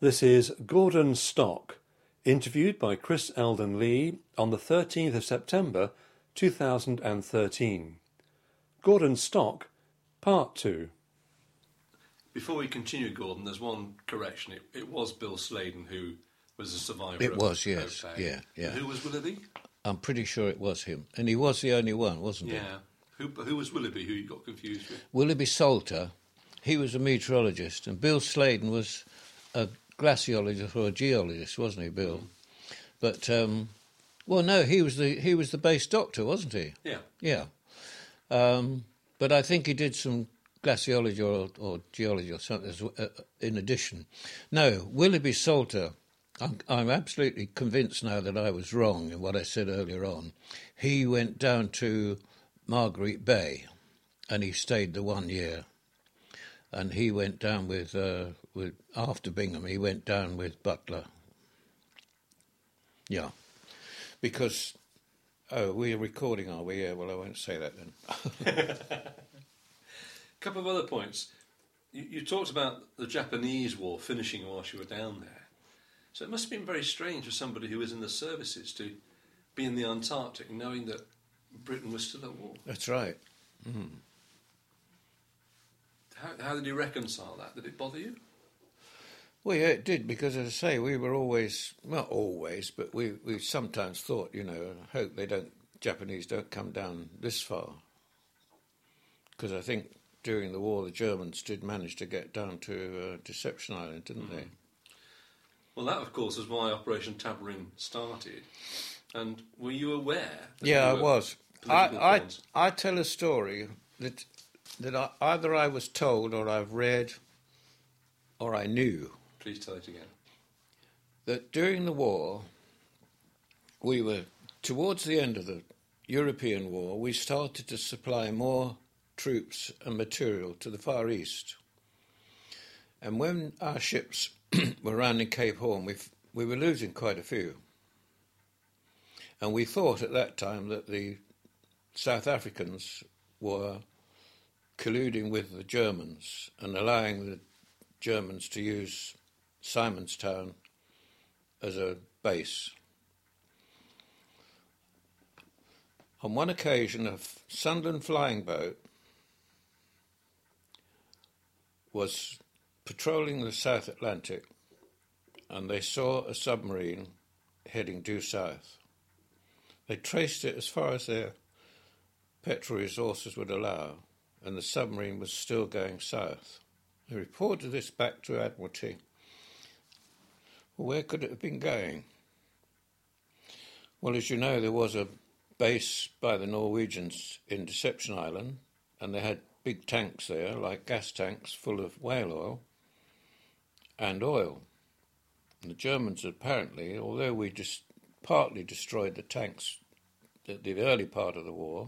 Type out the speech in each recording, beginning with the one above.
This is Gordon Stock, interviewed by Chris Eldon Lee on the 13th of September 2013. Gordon Stock, Part 2. Before we continue, Gordon, there's one correction. It was Bill Sladen who was a survivor. It was, yes. Yeah. Who was Willoughby? I'm pretty sure it was him. And he was the only one, wasn't he? Yeah. Who was Willoughby, who you got confused with? Willoughby Salter, he was a meteorologist, and Bill Sladen was a glaciologist or a geologist, wasn't he, Bill? But, no, he was the base doctor, wasn't he? Yeah. Yeah. But I think he did some glaciology or geology or something in addition. No, Willoughby Salter, I'm absolutely convinced now that I was wrong in what I said earlier on. He went down to Marguerite Bay and he stayed the 1 year. And he went down with after Bingham, he went down with Butler. Yeah. Because, we're recording, are we? Yeah, well, I won't say that then. A couple of other points. You talked about the Japanese war finishing whilst you were down there. So it must have been very strange for somebody who was in the services to be in the Antarctic knowing that Britain was still at war. That's right. Mm. How did you reconcile that? Did it bother you? Well, yeah, it did, because, as I say, we were always, not always, but we sometimes thought, hope Japanese don't come down this far. Because I think during the war the Germans did manage to get down to Deception Island, didn't they? Well, that, of course, was why Operation Tabarin started. And were you aware? Yeah, I was. I tell a story that either I was told or I've read or I knew. Please tell it again. That during the war, we were, towards the end of the European war, we started to supply more troops and material to the Far East. And when our ships were rounding Cape Horn, we were losing quite a few. And we thought at that time that the South Africans were colluding with the Germans and allowing the Germans to use Simonstown as a base. On one occasion, a Sunderland flying boat was patrolling the South Atlantic and they saw a submarine heading due south. They traced it as far as their petrol resources would allow, and the submarine was still going south. They reported this back to Admiralty. Well, where could it have been going? Well, as you know, there was a base by the Norwegians in Deception Island, and they had big tanks there, like gas tanks full of whale oil and oil. And the Germans apparently, although we just partly destroyed the tanks at the early part of the war,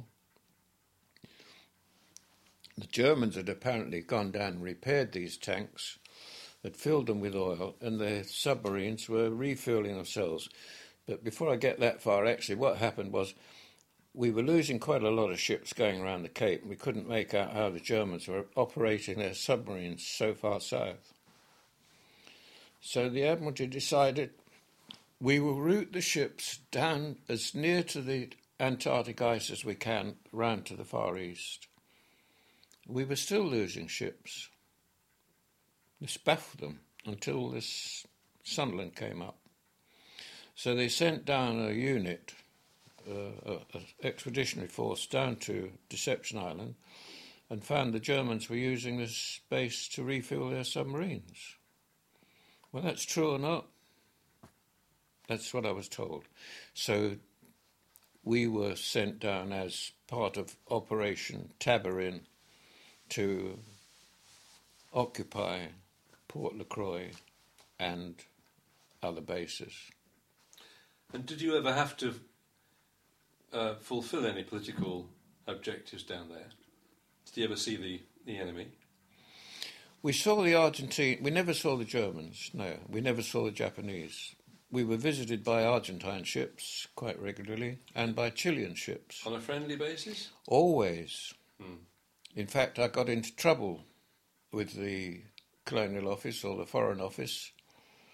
the Germans had apparently gone down and repaired these tanks, had filled them with oil, and the submarines were refuelling themselves. But before I get that far, actually, what happened was we were losing quite a lot of ships going around the Cape, and we couldn't make out how the Germans were operating their submarines so far south. So the Admiralty decided we will route the ships down as near to the Antarctic ice as we can, round to the Far East. We were still losing ships. This baffled them until this Sunderland came up. So they sent down a unit, an expeditionary force, down to Deception Island and found the Germans were using this base to refuel their submarines. Well, that's true or not? That's what I was told. So we were sent down as part of Operation Tabarin to occupy Port Lacroix and other bases. And did you ever have to fulfil any political objectives down there? Did you ever see the enemy? We saw the Argentine. We never saw the Germans, no. We never saw the Japanese. We were visited by Argentine ships quite regularly and by Chilean ships. On a friendly basis? Always. In fact, I got into trouble with the Colonial Office or the Foreign Office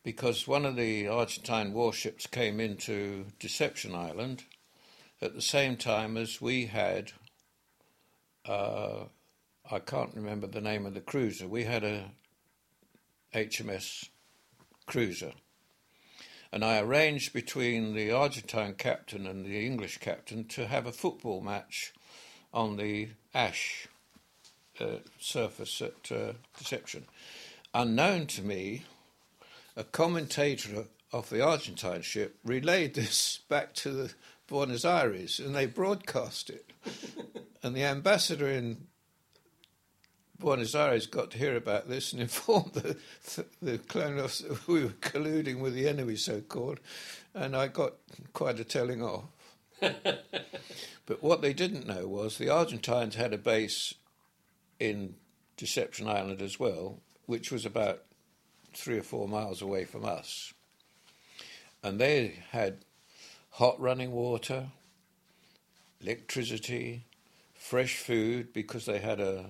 because one of the Argentine warships came into Deception Island at the same time as we had, I can't remember the name of the cruiser, we had a HMS cruiser. And I arranged between the Argentine captain and the English captain to have a football match on the ash surface at Deception. Unknown to me, a commentator of the Argentine ship relayed this back to the Buenos Aires, and they broadcast it. And the ambassador in Buenos Aires got to hear about this and informed the colonial officer that we were colluding with the enemy, so-called, and I got quite a telling off. But what they didn't know was the Argentines had a base in Deception Island as well, which was about 3 or 4 miles away from us. And they had hot running water, electricity, fresh food, because they had a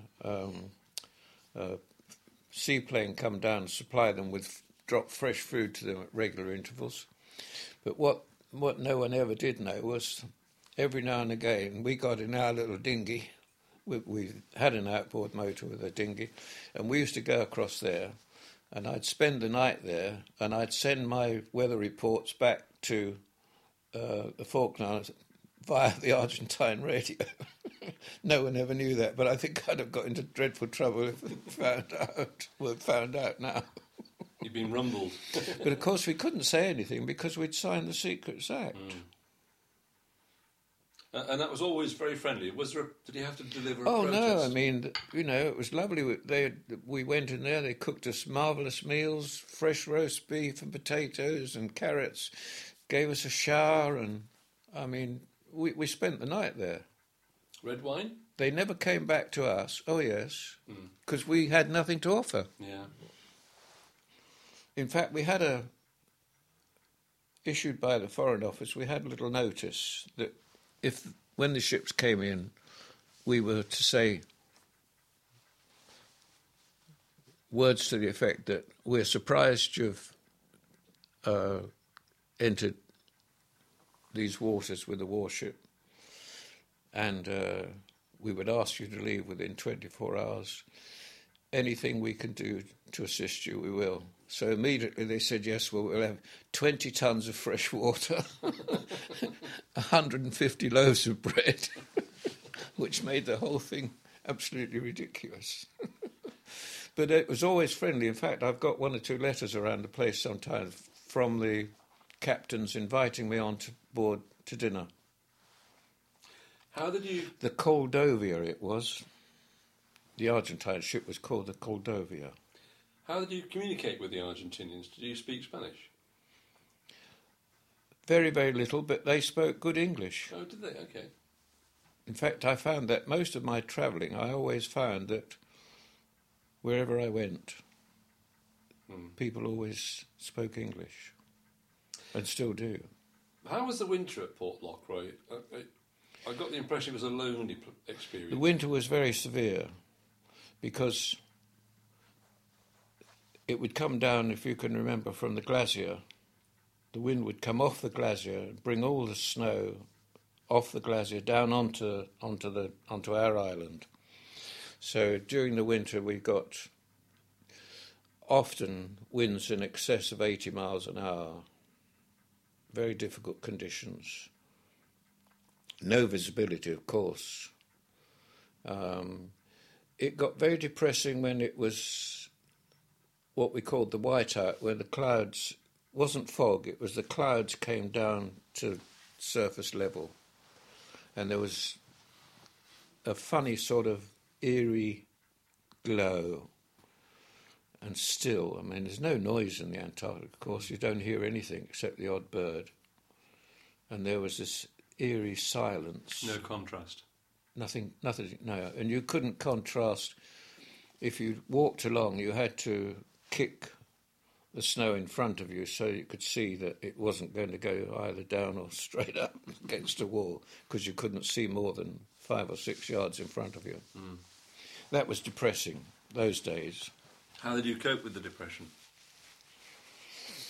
seaplane come down and supply them with drop fresh food to them at regular intervals. But what no one ever did know was every now and again we got in our little dinghy. We had an outboard motor with a dinghy, and we used to go across there, and I'd spend the night there, and I'd send my weather reports back to the Falklands via the Argentine radio. No one ever knew that, but I think I'd have got into dreadful trouble if they found out. Well, found out now. You've been rumbled. But of course we couldn't say anything because we'd signed the Secrets Act. And that was always very friendly. Did you have to deliver a protest? protest? No, I mean, it was lovely. We went in there, they cooked us marvellous meals, fresh roast beef and potatoes and carrots, gave us a shower, and, I mean, we spent the night there. Red wine? They never came back to us. Oh, yes, because we had nothing to offer. Yeah. In fact, we had issued by the Foreign Office, we had a little notice that when the ships came in, we were to say words to the effect that we're surprised you've entered these waters with a warship, and we would ask you to leave within 24 hours. Anything we can do to assist you, we will. So immediately they said, yes, well, we'll have 20 tons of fresh water, 150 loaves of bread, which made the whole thing absolutely ridiculous. But it was always friendly. In fact, I've got 1 or 2 letters around the place sometimes from the captains inviting me on board to dinner. How did you... The Coldovia it was. The Argentine ship was called the Coldovia. How did you communicate with the Argentinians? Did you speak Spanish? Very, very little, but they spoke good English. Oh, did they? Okay. In fact, I found that most of my travelling, I always found that wherever I went, people always spoke English, and still do. How was the winter at Port Lockroy? I got the impression it was a lonely experience. The winter was very severe, because it would come down, if you can remember, from the glacier. The wind would come off the glacier and bring all the snow off the glacier down onto our island. So during the winter we got often winds in excess of 80 miles an hour. Very difficult conditions. No visibility, of course. It got very depressing when it was what we called the whiteout, where the clouds, wasn't fog, it was the clouds came down to surface level. And there was a funny sort of eerie glow and still. I mean, there's no noise in the Antarctic, of course. You don't hear anything except the odd bird. And there was this eerie silence. No contrast. Nothing, no. And you couldn't contrast. If you walked along, you had to kick the snow in front of you so you could see that it wasn't going to go either down or straight up against a wall, because you couldn't see more than 5 or 6 yards in front of you. That was depressing, those days. How did you cope with the depression?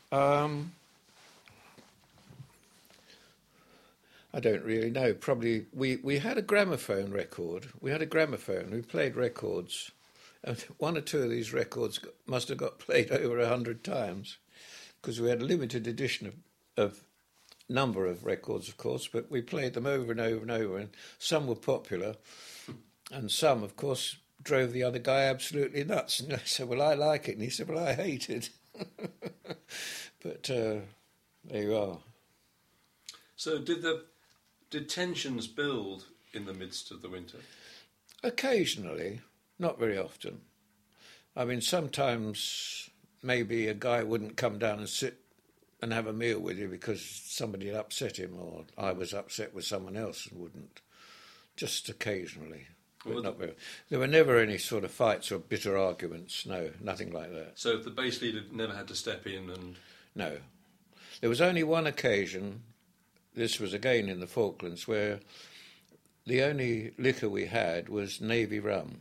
I don't really know. Probably we had a gramophone record. We had a gramophone. We played records. And one or two of these records must have got played over 100 times because we had a limited edition of number of records, of course, but we played them over and over and over, and some were popular, and some, of course, drove the other guy absolutely nuts. And I said, well, I like it. And he said, well, I hate it. But there you are. So did tensions build in the midst of the winter? Occasionally, not very often. I mean, sometimes maybe a guy wouldn't come down and sit and have a meal with you because somebody had upset him, or I was upset with someone else and wouldn't. Just occasionally. But not very. There were never any sort of fights or bitter arguments. No, nothing like that. So the base leader never had to step in and... No. There was only one occasion, this was again in the Falklands, where the only liquor we had was Navy rum.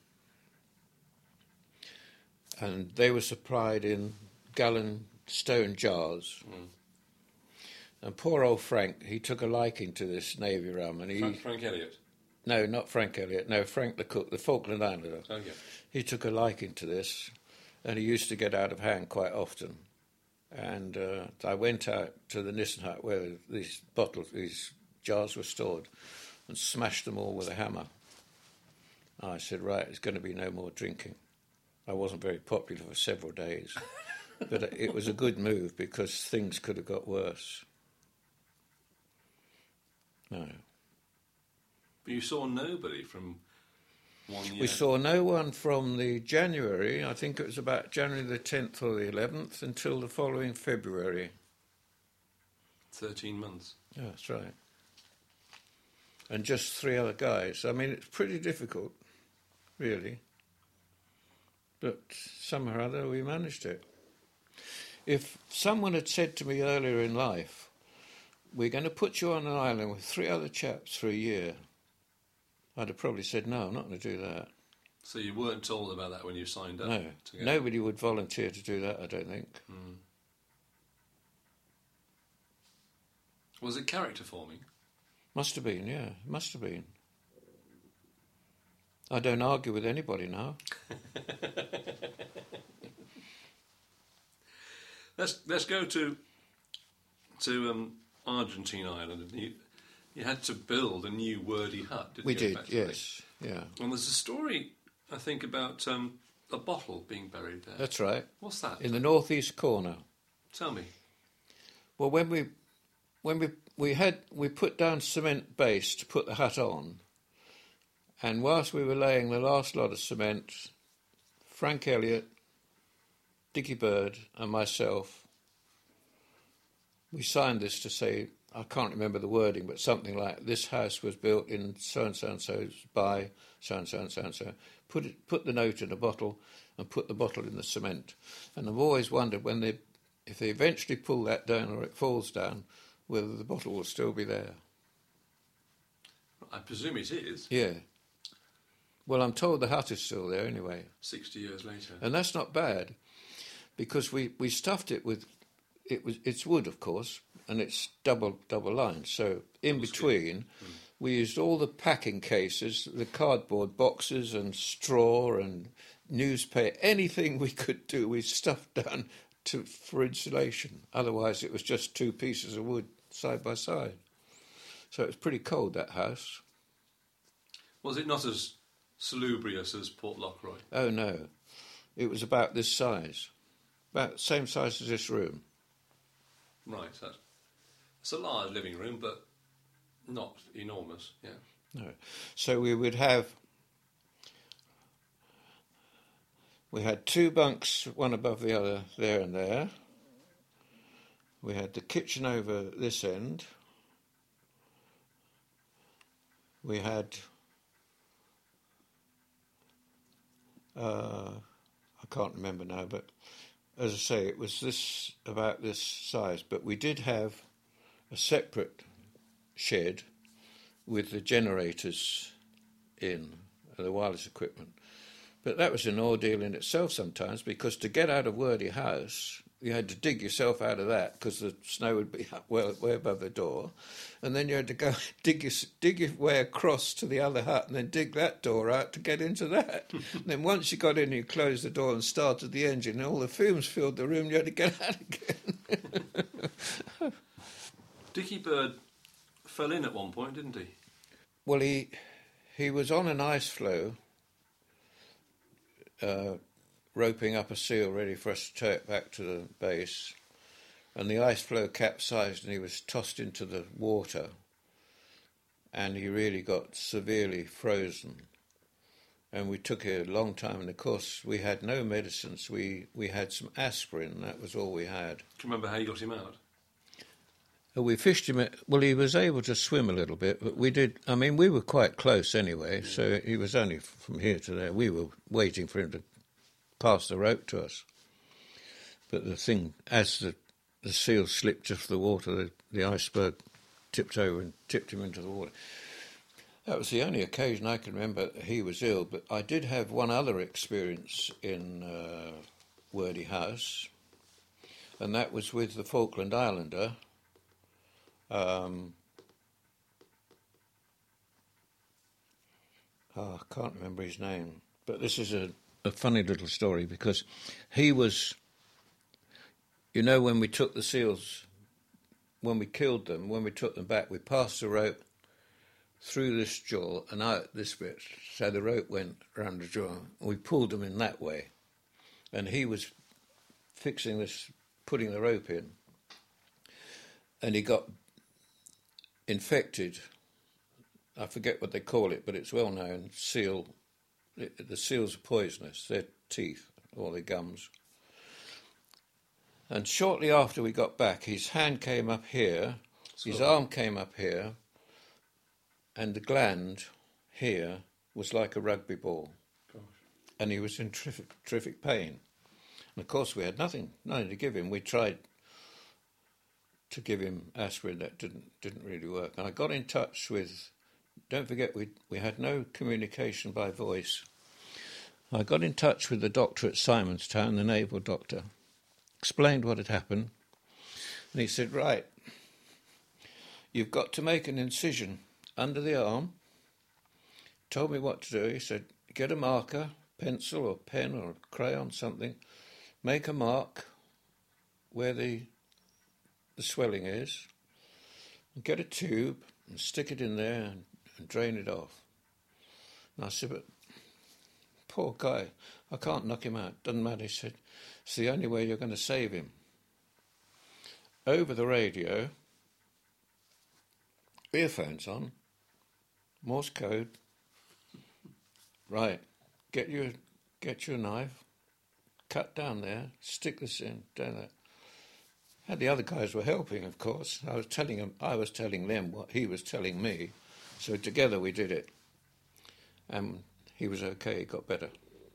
And they were supplied in gallon stone jars. Mm. And poor old Frank, he took a liking to this Navy rum. And Frank Elliott? No, not Frank Elliott. No, Frank the cook, the Falkland Islander. Oh, yeah. He took a liking to this, and he used to get out of hand quite often. And I went out to the Nissen hut where these jars were stored, and smashed them all with a hammer. I said, right, there's going to be no more drinking. I wasn't very popular for several days, but it was a good move because things could have got worse. No. But you saw nobody from 1 year? We saw no one from the January, I think it was about January the 10th or the 11th, until the following February. 13 months. Yeah, that's right. And just 3 other guys. I mean, it's pretty difficult, really. But somehow or other we managed it. If someone had said to me earlier in life, we're going to put you on an island with 3 other chaps for a year, I'd have probably said, no, I'm not going to do that. So you weren't told about that when you signed up? No, nobody would volunteer to do that, I don't think. Mm. Was it character forming? Must have been, yeah, must have been. I don't argue with anybody now. Let's go to Argentine Island. You had to build a new wordy hut, didn't you? We did, yes, yeah. And there's a story, I think, about a bottle being buried there. That's right. What's that? In the northeast corner. Tell me. Well, when we put down cement base to put the hut on, and whilst we were laying the last lot of cement, Frank Elliott, Dickie Bird and myself, we signed this to say, I can't remember the wording, but something like, this house was built in so-and-so-and-so's by so-and-so-and-so. Put the note in a bottle and put the bottle in the cement. And I've always wondered if they eventually pull that down or it falls down, whether the bottle will still be there. I presume it is. Yeah. Well, I'm told the hut is still there anyway. 60 years later. And that's not bad, because we stuffed it with, it's wood, of course, and it's double lined. So in between, we used all the packing cases, the cardboard boxes and straw and newspaper, anything we could do, we stuffed down for insulation. Otherwise, it was just 2 pieces of wood side by side. So it was pretty cold, that house. Was it not as salubrious as Port Lockroy? Oh, no. It was about this size. About the same size as this room. Right. It's a large living room, but not enormous, yeah. No. So we had 2 bunks, one above the other, there and there. We had the kitchen over this end. We had, I can't remember now, but as I say, it was about this size. But we did have a separate shed with the generators in, the wireless equipment. But that was an ordeal in itself sometimes, because to get out of Wordy House, you had to dig yourself out of that because the snow would be up way above the door, and then you had to go dig your way across to the other hut and then dig that door out to get into that. And then once you got in, you closed the door and started the engine, and all the fumes filled the room. You had to get out again. Dickie Bird fell in at one point, didn't he? Well, he was on an ice floe, roping up a seal ready for us to tow it back to the base, and the ice floe capsized and he was tossed into the water, and he really got severely frozen. And we took a long time, and of course we had no medicines. We had some aspirin, that was all we had. Do you remember how you got him out? We fished him. Well, he was able to swim a little bit, but we were quite close anyway, so he was only from here to there. We were waiting for him to pass the rope to us. But the thing, as the seal slipped off the water, the iceberg tipped over and tipped him into the water. That was the only occasion I can remember that he was ill, but I did have one other experience in Wordie House, and that was with the Falkland Islander. I can't remember his name, but this is a funny little story because he was, when we took the seals, when we killed them, when we took them back, we passed the rope through this jaw and out this bit, so the rope went round the jaw, and we pulled them in that way, and he was fixing this, putting the rope in, and he got infected. I forget what they call it, but it's well known. Seal. The seals are poisonous. Their teeth or their gums. And shortly after we got back, his hand came up here, his arm came up here, and the gland here was like a rugby ball. Gosh. And he was in terrific pain. And of course, we had nothing to give him. We tried to give him aspirin. That didn't really work. And I got in touch with, don't forget, we had no communication by voice. I got in touch with the doctor at Simonstown, the naval doctor, explained what had happened, and he said, right, you've got to make an incision under the arm. Told me what to do. He said, get a marker, pencil or pen or crayon, something, make a mark where the swelling is, and get a tube and stick it in there and drain it off. And I said, but poor guy, I can't knock him out. Doesn't matter. He said, it's the only way you're going to save him. Over the radio, earphones on, Morse code. Right, get your knife, cut down there, stick this in, down there. And the other guys were helping, of course. I was telling them what he was telling me. So together we did it. And he was okay, he got better.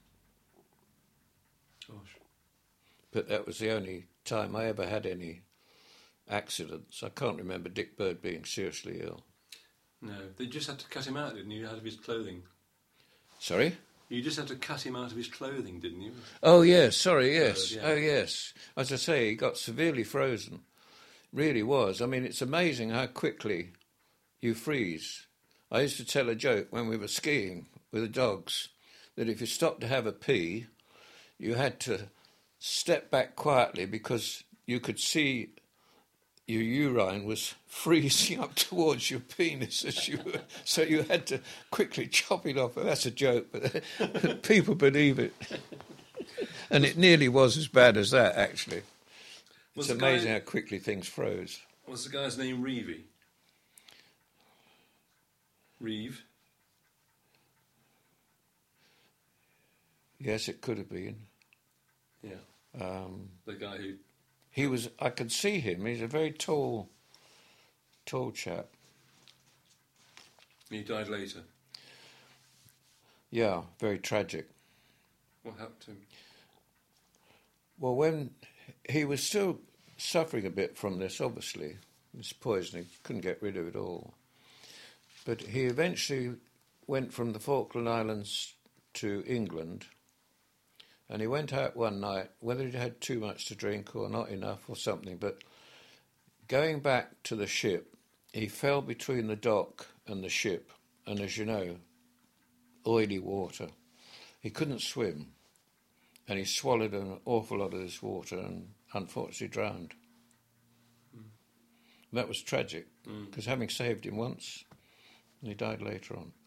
Gosh. But that was the only time I ever had any accidents. I can't remember Dick Bird being seriously ill. No, they just had to cut him out, didn't you, out of his clothing? Sorry? You just had to cut him out of his clothing, didn't you? Oh, yes, sorry, yes. Yeah. Oh, yes. As I say, he got severely frozen. Really was. I mean, it's amazing how quickly you freeze. I used to tell a joke when we were skiing with the dogs that if you stopped to have a pee, you had to step back quietly because you could see your urine was freezing up towards your penis as you were, so you had to quickly chop it off. Well, that's a joke, but people believe it. And it nearly was as bad as that, actually. It's amazing how quickly things froze. Was the guy's name Reevey? Reeve? Yes, it could have been. Yeah. The guy who... He was... I could see him. He's a very tall chap. He died later? Yeah, very tragic. What happened to him? Well, when he was still suffering a bit from this, obviously, this poisoning, couldn't get rid of it all. But he eventually went from the Falkland Islands to England, And he went out one night, whether he'd had too much to drink or not enough or something, but going back to the ship, he fell between the dock and the ship, and as you know, oily water. He couldn't swim, and he swallowed an awful lot of this water and unfortunately drowned. That was tragic, because having saved him once, he died later on.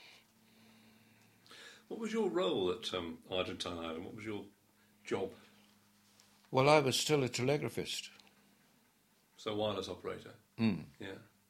What was your role at Argentine Island? What was your job? Well, I was still a telegraphist. So wireless operator. Yeah.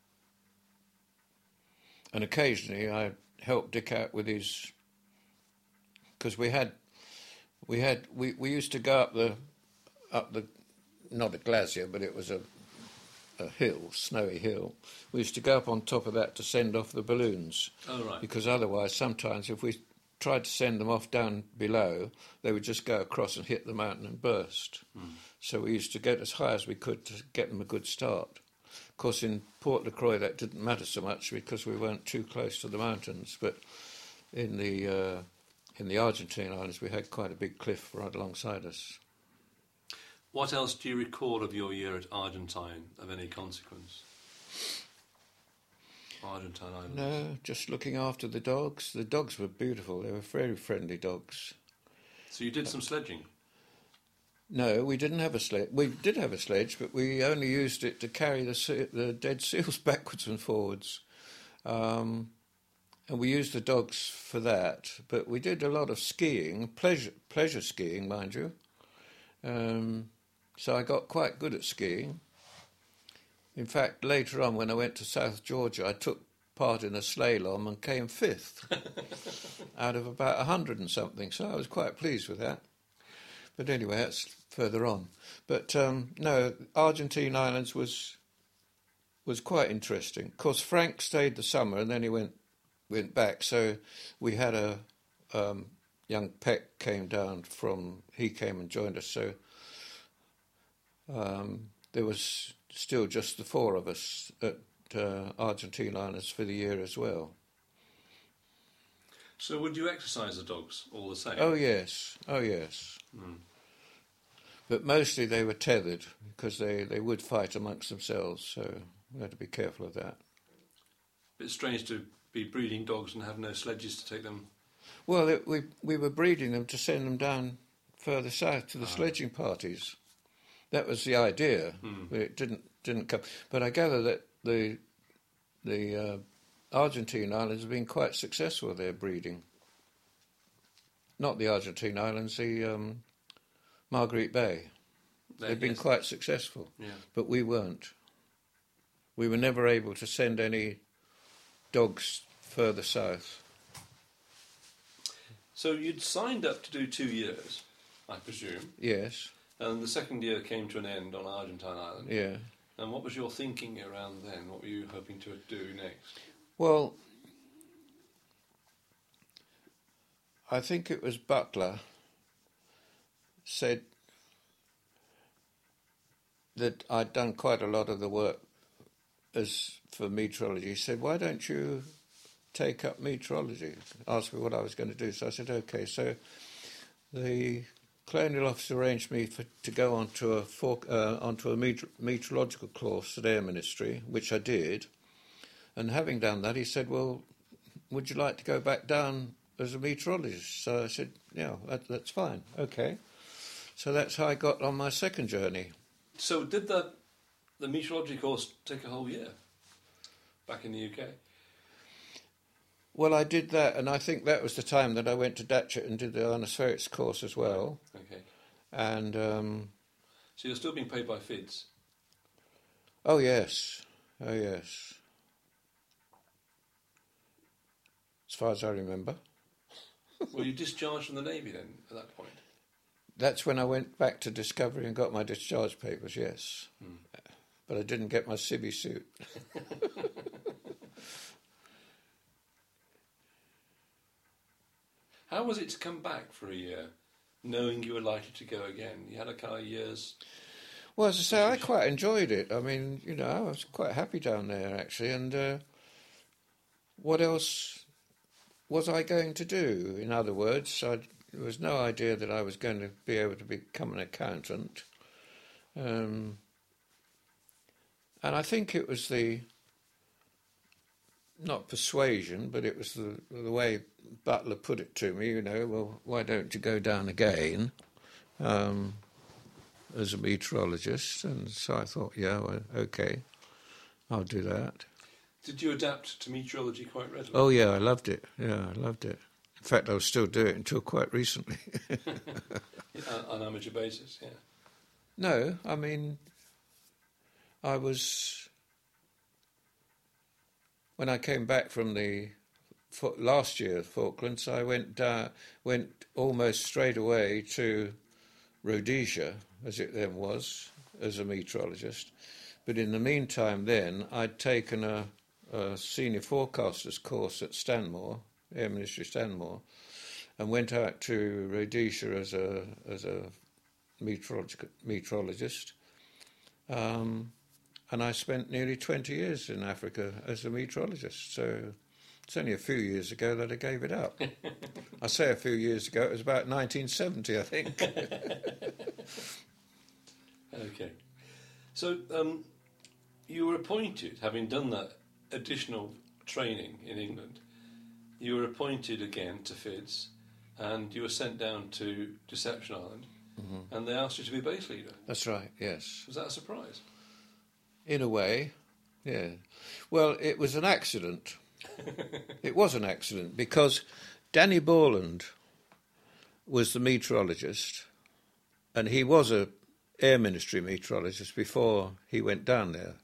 And occasionally I helped Dick out with his, because we used to go up the not a glacier, but it was a hill, snowy hill. We used to go up on top of that to send off the balloons. Oh, right. Because otherwise, sometimes if we tried to send them off down below, they would just go across and hit the mountain and burst. So we used to get as high as we could to get them a good start. Of course, in Port Lacroix that didn't matter so much because we weren't too close to the mountains, but in the Argentine islands we had quite a big cliff right alongside us. What else do you recall of your year at Argentine of any consequence? Argentine Islands. No, just looking after the dogs. The dogs were beautiful. They were very friendly dogs. So you did some sledging? No, we didn't have a sledge. We did have a sledge, but we only used it to carry the dead seals backwards and forwards. And we used the dogs for that. But we did a lot of skiing, pleasure skiing, mind you. So I got quite good at skiing. In fact, later on, when I went to South Georgia, I took part in a slalom and came fifth out of about 100 and something. So I was quite pleased with that. But anyway, that's further on. But no, Argentine Islands was quite interesting. Of course, Frank stayed the summer and then he went back. So we had a young Peck came and joined us. So there was still just the four of us at Argentine Islands for the year as well. So would you exercise the dogs all the same? Oh yes. But mostly they were tethered because they would fight amongst themselves, so we had to be careful of that. It's strange to be breeding dogs and have no sledges to take them. Well, we were breeding them to send them down further south to the sledging parties. That was the idea. It didn't come. But I gather that the Argentine Islands have been quite successful with their breeding. Not the Argentine Islands, the Marguerite Bay. They've been quite successful, but we weren't. We were never able to send any dogs further south. So you'd signed up to do 2 years, I presume. Yes. And the second year came to an end on Argentine Island. Yeah. And what was your thinking around then? What were you hoping to do next? Well, I think it was Butler said that I'd done quite a lot of the work as for meteorology. He said, why don't you take up meteorology? Asked me what I was going to do. So I said, OK. So the Colonial Office arranged me to go onto a meteorological course at Air Ministry, which I did. And having done that, he said, well, would you like to go back down as a meteorologist? So I said, yeah, that's fine, OK. So that's how I got on my second journey. So did the meteorology course take a whole year back in the UK? Well, I did that, and I think that was the time that I went to Datchet and did the Ionospherics course as well. Okay. And so you're still being paid by FIDS? Oh yes. As far as I remember. Were you discharged from the Navy then at that point? That's when I went back to Discovery and got my discharge papers, yes. But I didn't get my civvy suit. How was it to come back for a year, knowing you were likely to go again? You had a couple of years. Well, as I say, I quite enjoyed it. I mean, you know, I was quite happy down there, actually. And what else was I going to do? In other words, there was no idea that I was going to be able to become an accountant. And I think it was not persuasion, but it was the way Butler put it to me, well, why don't you go down again as a meteorologist? And so I thought, yeah, well, okay, I'll do that. Did you adapt to meteorology quite readily? Oh, yeah, I loved it. Yeah, I loved it. In fact, I was still doing it until quite recently. On amateur basis, yeah. No, I mean, I was... When I came back from the last year Falklands, I went almost straight away to Rhodesia, as it then was, as a meteorologist. But in the meantime then, I'd taken a senior forecaster's course at Stanmore, Air Ministry Stanmore, and went out to Rhodesia as a meteorologist. And I spent nearly 20 years in Africa as a meteorologist. So it's only a few years ago that I gave it up. I say a few years ago, it was about 1970, I think. Okay. So you were appointed, having done that additional training in England, you were appointed again to FIDS, and you were sent down to Deception Island, and they asked you to be base leader. That's right, yes. Was that a surprise? In a way, yeah. Well, it was an accident. It was an accident because Danny Borland was the meteorologist, and he was a Air Ministry meteorologist before he went down there.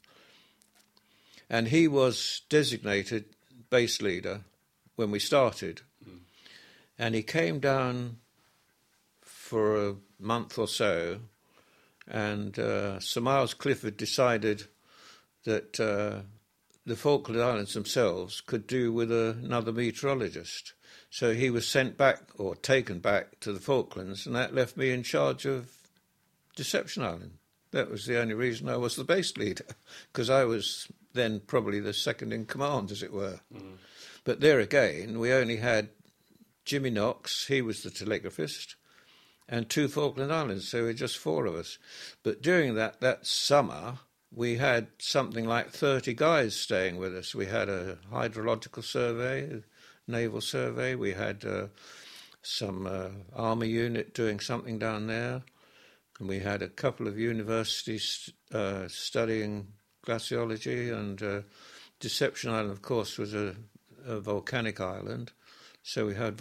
And he was designated base leader when we started. And he came down for a month or so, and Sir Miles Clifford decided that the Falkland Islands themselves could do with another meteorologist. So he was sent back, or taken back, to the Falklands, and that left me in charge of Deception Island. That was the only reason I was the base leader, because I was then probably the second in command, as it were. But there again, we only had Jimmy Knox, he was the telegraphist, and 2 Falkland Islands, so we were just 4 of us. But during that summer, we had something like 30 guys staying with us. We had a hydrological survey, a naval survey, we had some army unit doing something down there, and we had a couple of universities studying glaciology, and Deception Island, of course, was a volcanic island. So we had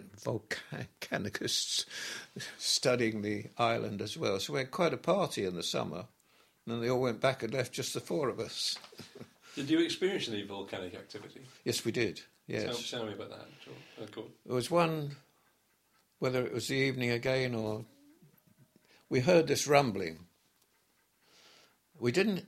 volcanicists studying the island as well. So we had quite a party in the summer, and then they all went back and left just the 4 of us. Did you experience any volcanic activity? Yes, we did, yes. Tell me about that. Cool. There was one, whether it was the evening again or... We heard this rumbling. We didn't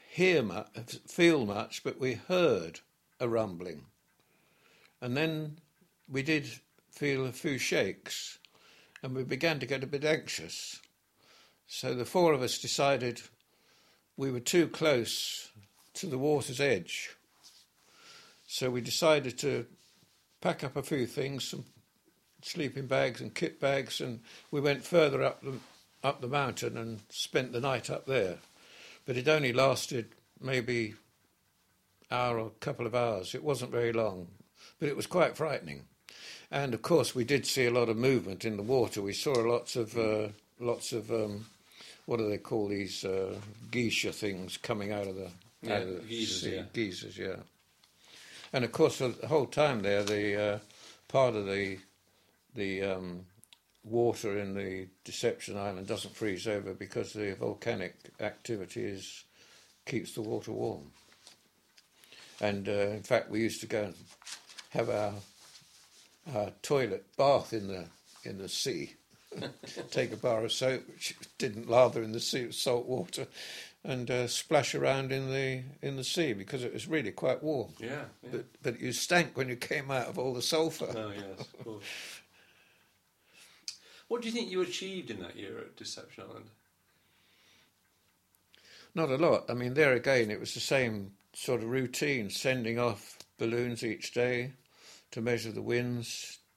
feel much, but we heard a rumbling. And then we did feel a few shakes, and we began to get a bit anxious. So the 4 of us decided we were too close to the water's edge. So we decided to pack up a few things, some sleeping bags and kit bags, and we went further up the mountain and spent the night up there. But it only lasted maybe an hour or a couple of hours. It wasn't very long, but it was quite frightening. And of course, we did see a lot of movement in the water. We saw lots of what do they call these geisha things coming out of the geysers, sea? yeah. Geysers, yeah. And of course, the whole time there, the part of the water in the Deception Island doesn't freeze over because the volcanic activity keeps the water warm. And in fact, we used to go and have our toilet bath in the sea, take a bar of soap, which didn't lather in the sea, it was salt water, and splash around in the sea because it was really quite warm. Yeah. But you stank when you came out of all the sulphur. Oh, yes, of course. What do you think you achieved in that year at Deception Island? Not a lot. I mean, there again, it was the same sort of routine, sending off balloons each day to measure the winds,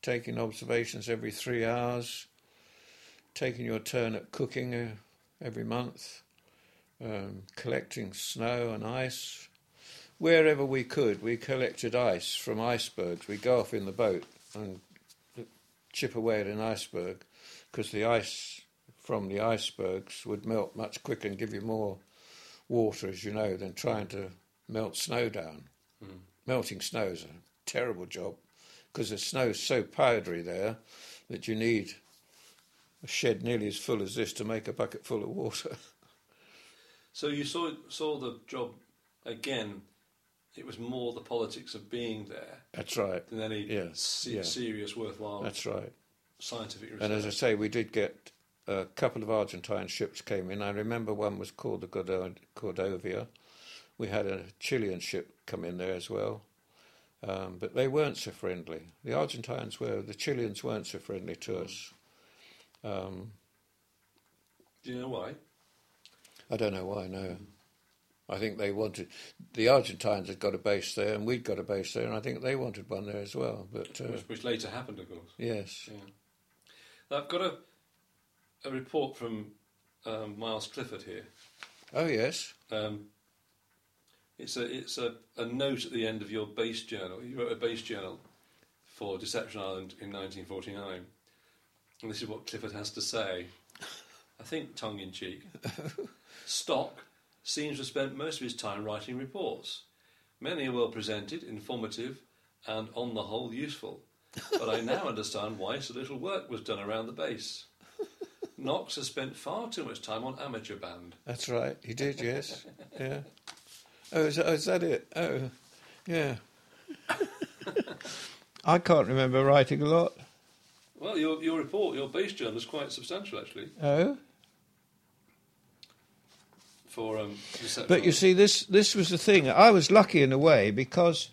taking observations every 3 hours, taking your turn at cooking every month, collecting snow and ice. Wherever we could, we collected ice from icebergs. We'd go off in the boat and chip away at an iceberg, because the ice from the icebergs would melt much quicker and give you more water, as you know, than trying to melt snow down. Melting snow is a terrible job, because the snow's so powdery there that you need a shed nearly as full as this to make a bucket full of water. So you saw the job again. It was more the politics of being there. That's right. Than any serious, worthwhile. That's right. Scientific research. And as I say, we did get a couple of Argentine ships came in. I remember one was called the Cordovia. We had a Chilean ship come in there as well. But they weren't so friendly. The Argentines were. The Chileans weren't so friendly to us. Do you know why? I don't know why, no. I think they wanted... The Argentines had got a base there, and we'd got a base there, and I think they wanted one there as well. But which later happened, of course. Yes. Yeah. Now, I've got a report from Miles Clifford here. Oh, yes. It's a note at the end of your base journal. You wrote a base journal for Deception Island in 1949. And this is what Clifford has to say. I think tongue-in-cheek. Stock seems to have spent most of his time writing reports. Many are well presented, informative, and on the whole useful. But I now understand why so little work was done around the base. Knox has spent far too much time on amateur band. That's right, he did, yes. Yeah. Oh, is that it? Oh, yeah. I can't remember writing a lot. Well, your report, your base journal is quite substantial, actually. Oh? For but you see, this was the thing. I was lucky in a way because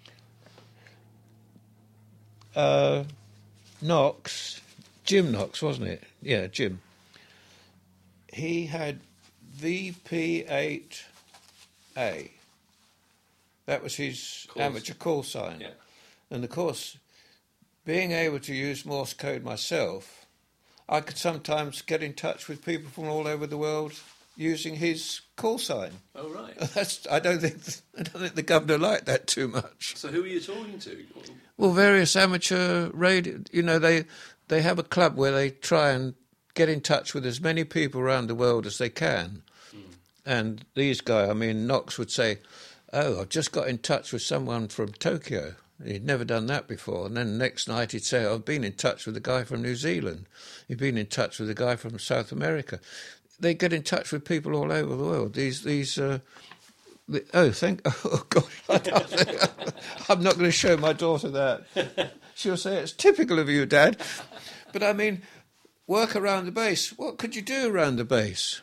Knox, Jim Knox, wasn't it? Yeah, Jim. He had VP8A. That was his amateur call sign. Yeah. And of course, being able to use Morse code myself, I could sometimes get in touch with people from all over the world using his call sign. Oh, right. I don't think the governor liked that too much. So who are you talking to? Well, various amateur radio. You know, they have a club where they try and get in touch with as many people around the world as they can. And these guys, I mean, Knox would say, "Oh, I've just got in touch with someone from Tokyo." He'd never done that before. And then the next night he'd say, "I've been in touch with a guy from New Zealand. He'd been in touch with a guy from South America." They get in touch with people all over the world. Oh God, I'm not going to show my daughter that. She'll say, "It's typical of you, Dad." But I mean, work around the base. What could you do around the base?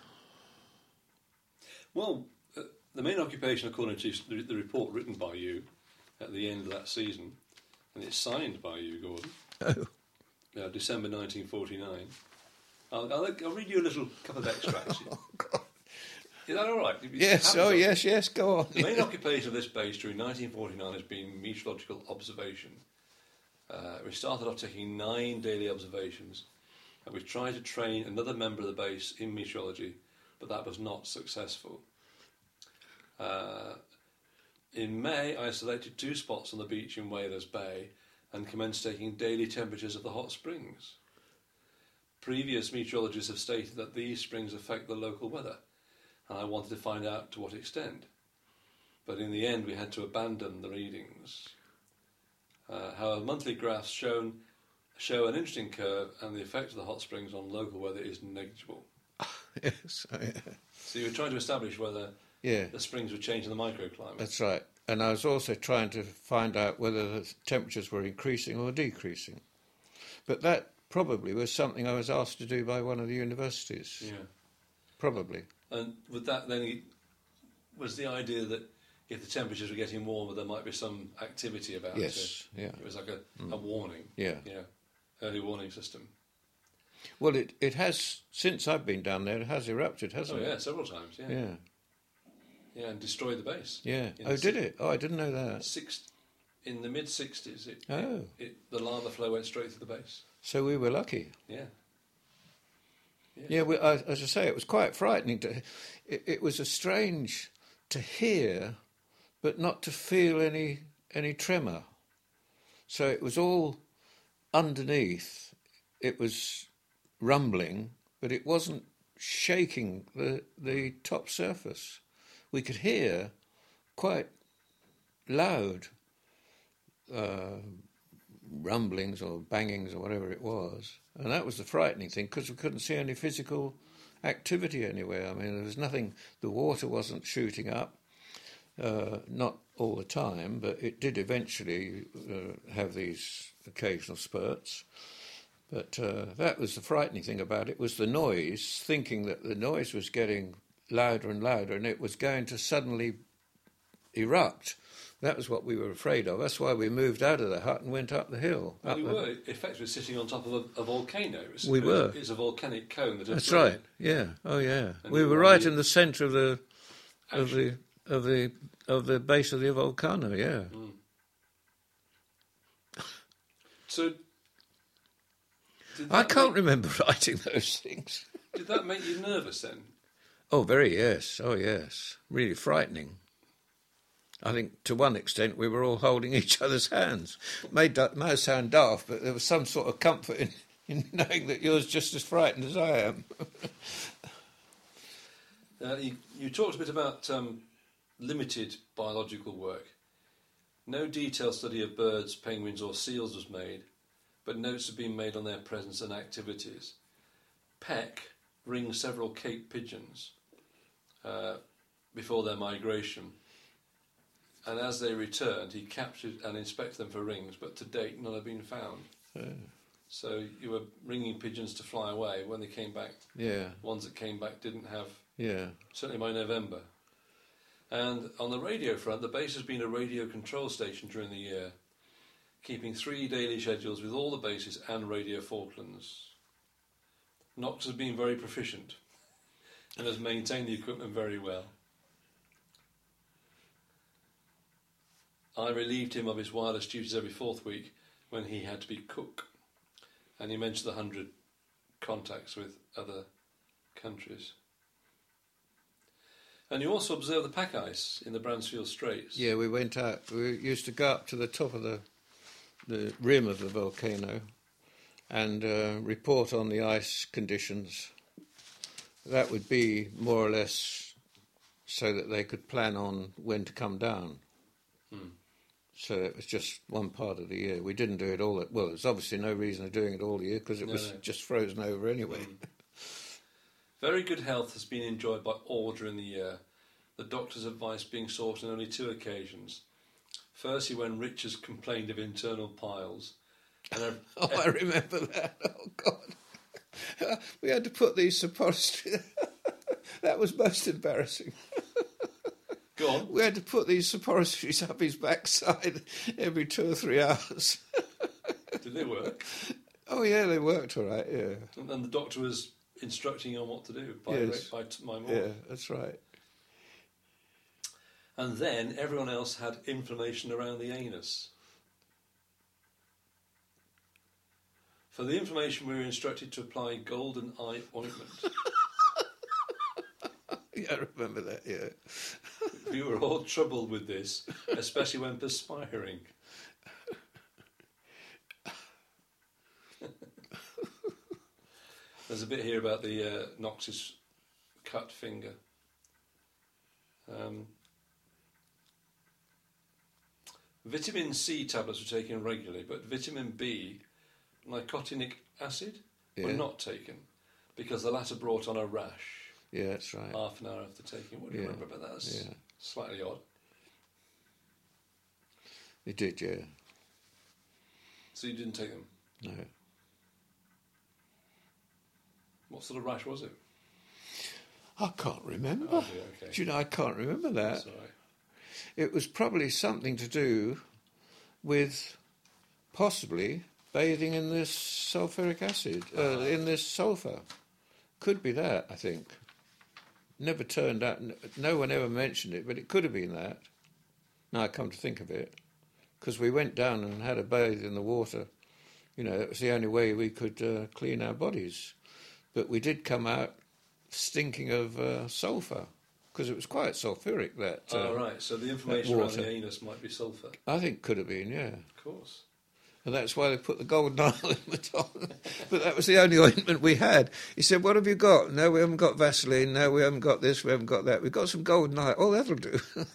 Well, the main occupation, according to the report written by you at the end of that season, and it's signed by you, Gordon. Oh. December 1949. I'll read you a little couple of extracts. Oh, God. Is that all right? Yes, yes, go on. The main occupation of this base during 1949 has been meteorological observation. We started off taking 9 daily observations, and we tried to train another member of the base in meteorology, but that was not successful. In May, I selected 2 spots on the beach in Whalers Bay and commenced taking daily temperatures of the hot springs. Previous meteorologists have stated that these springs affect the local weather, and I wanted to find out to what extent. But in the end, we had to abandon the readings. However, monthly graphs show an interesting curve, and the effect of the hot springs on local weather is negligible. Yes. So you were trying to establish whether the springs were changing the microclimate. That's right. And I was also trying to find out whether the temperatures were increasing or decreasing. But that probably was something I was asked to do by one of the universities. Yeah. Probably. And with that then, was the idea that if the temperatures were getting warmer, there might be some activity about it? Yes, yeah. It was like a warning. Yeah. Early warning system. Well, it has, since I've been down there, it has erupted, hasn't it? Oh, yeah, several times, Yeah. Yeah, and destroyed the base. Yeah. Oh, did it? Oh, I didn't know that. in the mid-60s, Oh. the lava flow went straight through the base. So we were lucky. Yeah. Yeah, as I say, it was quite frightening. It was a strange to hear, but not to feel any tremor. So it was all underneath. It was rumbling, but it wasn't shaking the top surface. We could hear quite loud rumblings or bangings or whatever it was. And that was the frightening thing, because we couldn't see any physical activity anywhere. I mean, there was nothing, the water wasn't shooting up, not all the time, but it did eventually have these occasional spurts. But that was the frightening thing about it, was the noise, thinking that the noise was getting louder and louder and it was going to suddenly erupt. That was what we were afraid of. That's why we moved out of the hut and went up the hill. Well, we were effectively sitting on top of a volcano. We were. It's a volcanic cone that. That's right. Yeah. Oh, yeah. And we were right in the centre of the base of the volcano. Yeah. Mm. So. I can't remember writing those things. Did that make you nervous then? Oh, very, yes. Oh, yes. Really frightening. I think to one extent we were all holding each other's hands. May sound daft, but there was some sort of comfort in knowing that you're just as frightened as I am. You talked a bit about limited biological work. No detailed study of birds, penguins or seals was made, but notes have been made on their presence and activities. Peck rings several Cape pigeons before their migration, and as they returned, he captured and inspected them for rings, but to date none have been found. So you were ringing pigeons to fly away. When they came back, ones that came back didn't have, certainly by November. And on the radio front, the base has been a radio control station during the year, keeping 3 daily schedules with all the bases and Radio Falklands. Knox has been very proficient and has maintained the equipment very well. I relieved him of his wireless duties every 4th week when he had to be cook. And he mentioned the 100 contacts with other countries. And you also observed the pack ice in the Bransfield Straits. Yeah, we went out. We used to go up to the top of the rim of the volcano and report on the ice conditions. That would be more or less so that they could plan on when to come down. So it was just one part of the year. We didn't do it all. Well, there's obviously no reason of doing it all the year because it was just frozen over anyway. Very good health has been enjoyed by all during the year. The doctor's advice being sought on only 2 occasions. Firstly, when Richards complained of internal piles. And I remember that. Oh, God. We had to put these suppositories... That was most embarrassing. Go on. We had to put these suppositories up his backside every 2 or 3 hours. Did they work? Oh, yeah, they worked all right, yeah. And the doctor was instructing you on what to do by my morning. Yeah, that's right. And then everyone else had inflammation around the anus. For the inflammation, we were instructed to apply golden eye ointment. Yeah, I remember that, yeah. We were all troubled with this, especially when perspiring. There's a bit here about the Knox's cut finger. Vitamin C tablets were taken regularly, but vitamin B, nicotinic acid, were not taken because the latter brought on a rash. Yeah, that's right. Half an hour after taking. What do you remember about that? That's slightly odd. It did, yeah. So you didn't take them? No. What sort of rash was it? I can't remember. Oh, dear, okay. Do you know, I can't remember that. That's all right. It was probably something to do with possibly bathing in this sulfuric acid, in this sulphur. Could be that, I think. Never turned out, no one ever mentioned it, but it could have been that. Now I come to think of it. because we went down and had a bathe in the water. You know, it was the only way we could clean our bodies. But we did come out stinking of sulphur, because it was quite sulphuric, that right, so the inflammation around the anus might be sulphur. I think could have been, yeah. Of course. And that's why they put the golden ointment on. But that was the only ointment we had. He said, what have you got? No, we haven't got Vaseline. No, we haven't got this, we haven't got that. We've got some golden ointment. Oh, that'll do.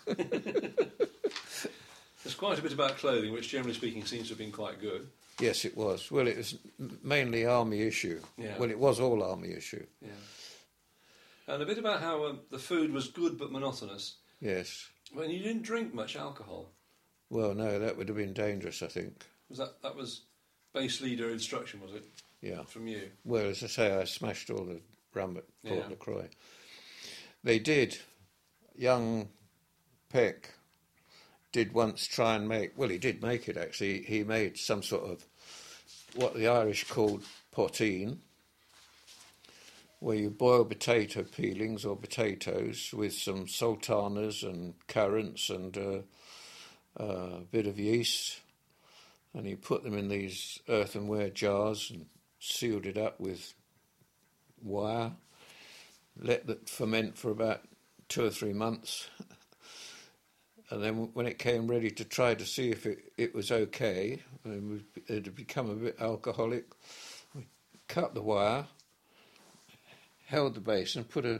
There's quite a bit about clothing, which generally speaking seems to have been quite good. Yes, it was. Well, it was mainly army issue. Yeah. Well, it was all army issue. Yeah. And a bit about how the food was good but monotonous. Yes. Well, you didn't drink much alcohol. Well, no, that would have been dangerous, I think. That was base leader instruction, was it? Yeah. From you? Well, as I say, I smashed all the rum at Port Yeah. LaCroix. They did. Young Peck did once try and make... Well, he did make it, actually. He made some sort of what the Irish called poteen, where you boil potato peelings or potatoes with some sultanas and currants and a bit of yeast, and you put them in these earthenware jars and sealed it up with wire, let it ferment for about 2 or 3 months, and then when it came ready to try to see if it was okay, and it had become a bit alcoholic, we cut the wire, held the basin, put a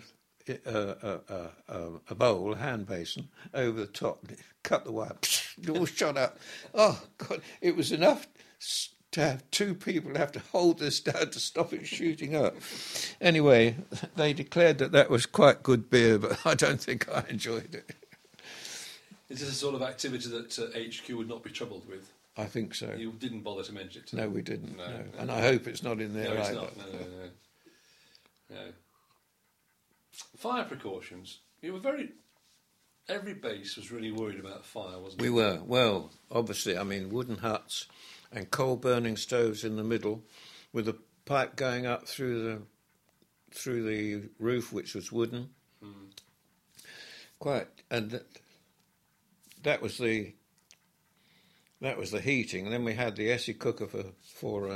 bowl, a hand basin, over the top, cut the wire, it all shot up. Oh, God, it was enough to have 2 people have to hold this down to stop it shooting up. Anyway, they declared that was quite good beer, but I don't think I enjoyed it. Is this a sort of activity that HQ would not be troubled with? I think so. You didn't bother to mention it to No, them? we didn't. No. And I hope it's not in there No, it's either. not. No. Fire precautions. You were every base was really worried about fire, wasn't We it? were. Well, obviously, I mean, wooden huts and coal-burning stoves in the middle with a pipe going up through the roof, which was wooden. Quite, and that was the heating. And then we had the Essie cooker for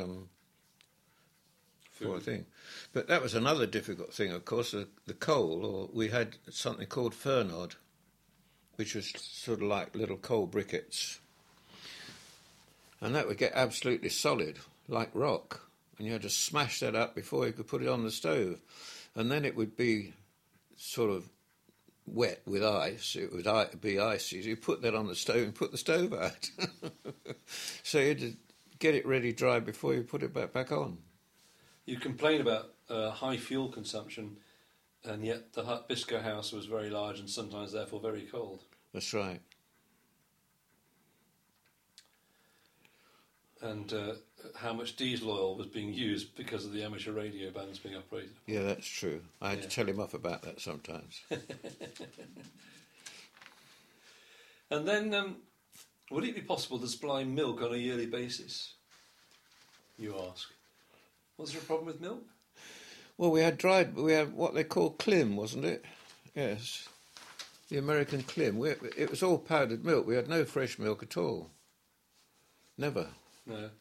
a thing. But that was another difficult thing, of course, the coal, or we had something called fernod, which was sort of like little coal briquettes. And that would get absolutely solid, like rock. And you had to smash that up before you could put it on the stove. And then it would be sort of wet with ice. It would be icy. So you put that on the stove and put the stove out. So you had to get it ready dry before you put it back on. You complain about high fuel consumption, and yet the Biscoe house was very large and sometimes therefore very cold. That's right. And how much diesel oil was being used because of the amateur radio bands being operated. Yeah, that's true. I had to tell him off about that sometimes. And then, would it be possible to supply milk on a yearly basis? You ask. Was there a problem with milk? Well, we had what they call clim, wasn't it? Yes. The American clim. It was all powdered milk. We had no fresh milk at all. Never. No.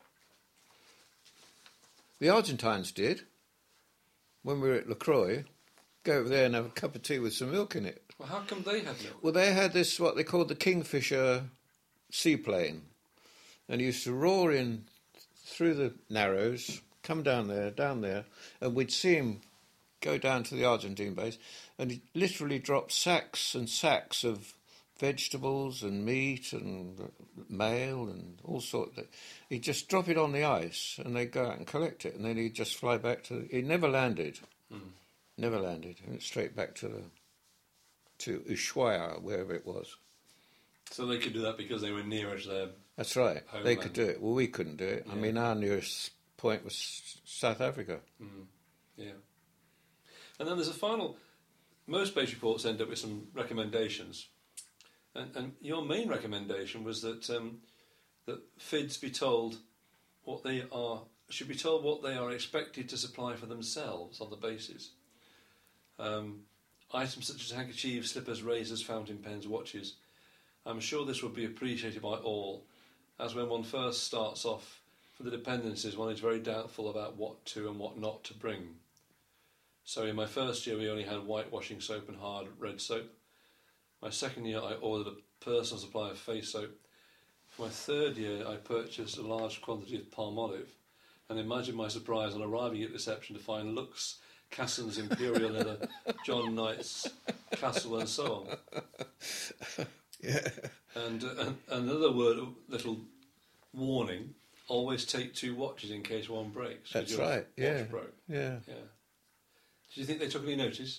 The Argentines did. When we were at LaCroix, go over there and have a cup of tea with some milk in it. Well, how come they had milk? Well, they had this, what they called the Kingfisher seaplane, and used to roar in through the Narrows, come down there, and we'd see him go down to the Argentine base, and he'd literally drop sacks and sacks of vegetables and meat and mail and all sorts. He'd just drop it on the ice, and they'd go out and collect it, and then he'd just fly back to... He never landed. Never landed. He went straight back to Ushuaia, wherever it was. So they could do that because they were nearer to their... That's right. Homeland. They could do it. Well, we couldn't do it. Yeah. I mean, our nearest point was South Africa. Yeah. And then there's a final... Most base reports end up with some recommendations. And your main recommendation was that that FIDs be told what they should be told what they are expected to supply for themselves on the bases. Items such as handkerchiefs, slippers, razors, fountain pens, watches I'm sure this would be appreciated by all, as when one first starts off for the dependencies, one is very doubtful about what to and what not to bring. So in my first year, we only had whitewashing soap and hard red soap. My second year, I ordered a personal supply of face soap. For my third year, I purchased a large quantity of Palmolive, and imagine my surprise on arriving at reception to find Lux, Casson's Imperial Leather, John Knight's Castle, and so on. Yeah. And another little warning: always take 2 watches in case one breaks. That's right. Yeah. Watch broke. Yeah. Yeah. Did you think they took any notice?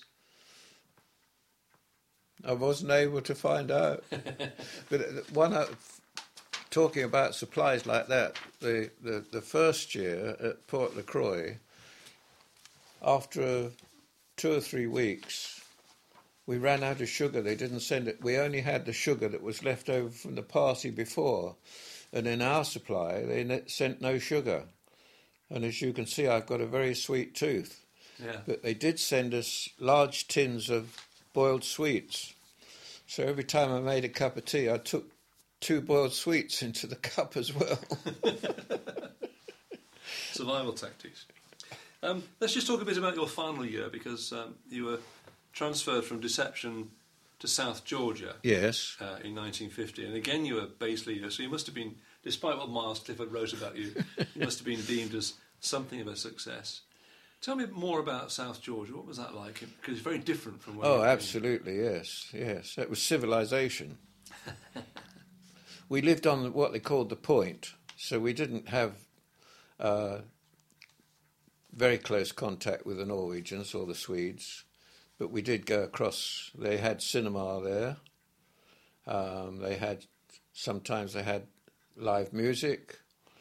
I wasn't able to find out. But talking about supplies like that, the first year at Port LaCroix, after 2 or 3 weeks, we ran out of sugar. They didn't send it. We only had the sugar that was left over from the party before. And in our supply, they sent no sugar. And as you can see, I've got a very sweet tooth. Yeah. But they did send us large tins of boiled sweets. So every time I made a cup of tea, I took 2 boiled sweets into the cup as well. Survival tactics. Let's just talk a bit about your final year, because you were transferred from Deception to South Georgia. Yes. In 1950. And again, you were base leader, so you must have been, despite what Miles Clifford wrote about you, you must have been deemed as something of a success. Tell me more about South Georgia. What was that like? Because it's very different from where. Oh, absolutely, yes, yes. That was civilization. We lived on what they called the Point, so we didn't have very close contact with the Norwegians or the Swedes, but we did go across. They had cinema there. Sometimes they had live music.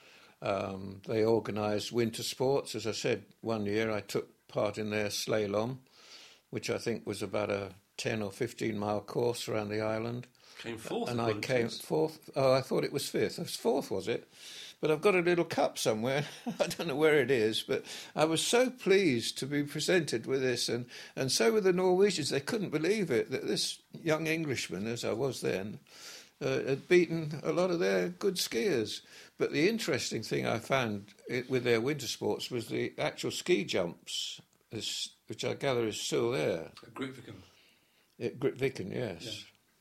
They organised winter sports. As I said, one year I took part in their slalom, which I think was about a 10 or 15 mile course around the island. Came fourth. And I came fourth. Oh, I thought it was fifth. It was fourth, was it? But I've got a little cup somewhere. I don't know where it is, but I was so pleased to be presented with this. And so were the Norwegians. They couldn't believe it, that this young Englishman, as I was then, had beaten a lot of their good skiers. But the interesting thing I found with their winter sports was the actual ski jumps, which I gather is still there. At Grytviken. At Grytviken, yes. Yeah.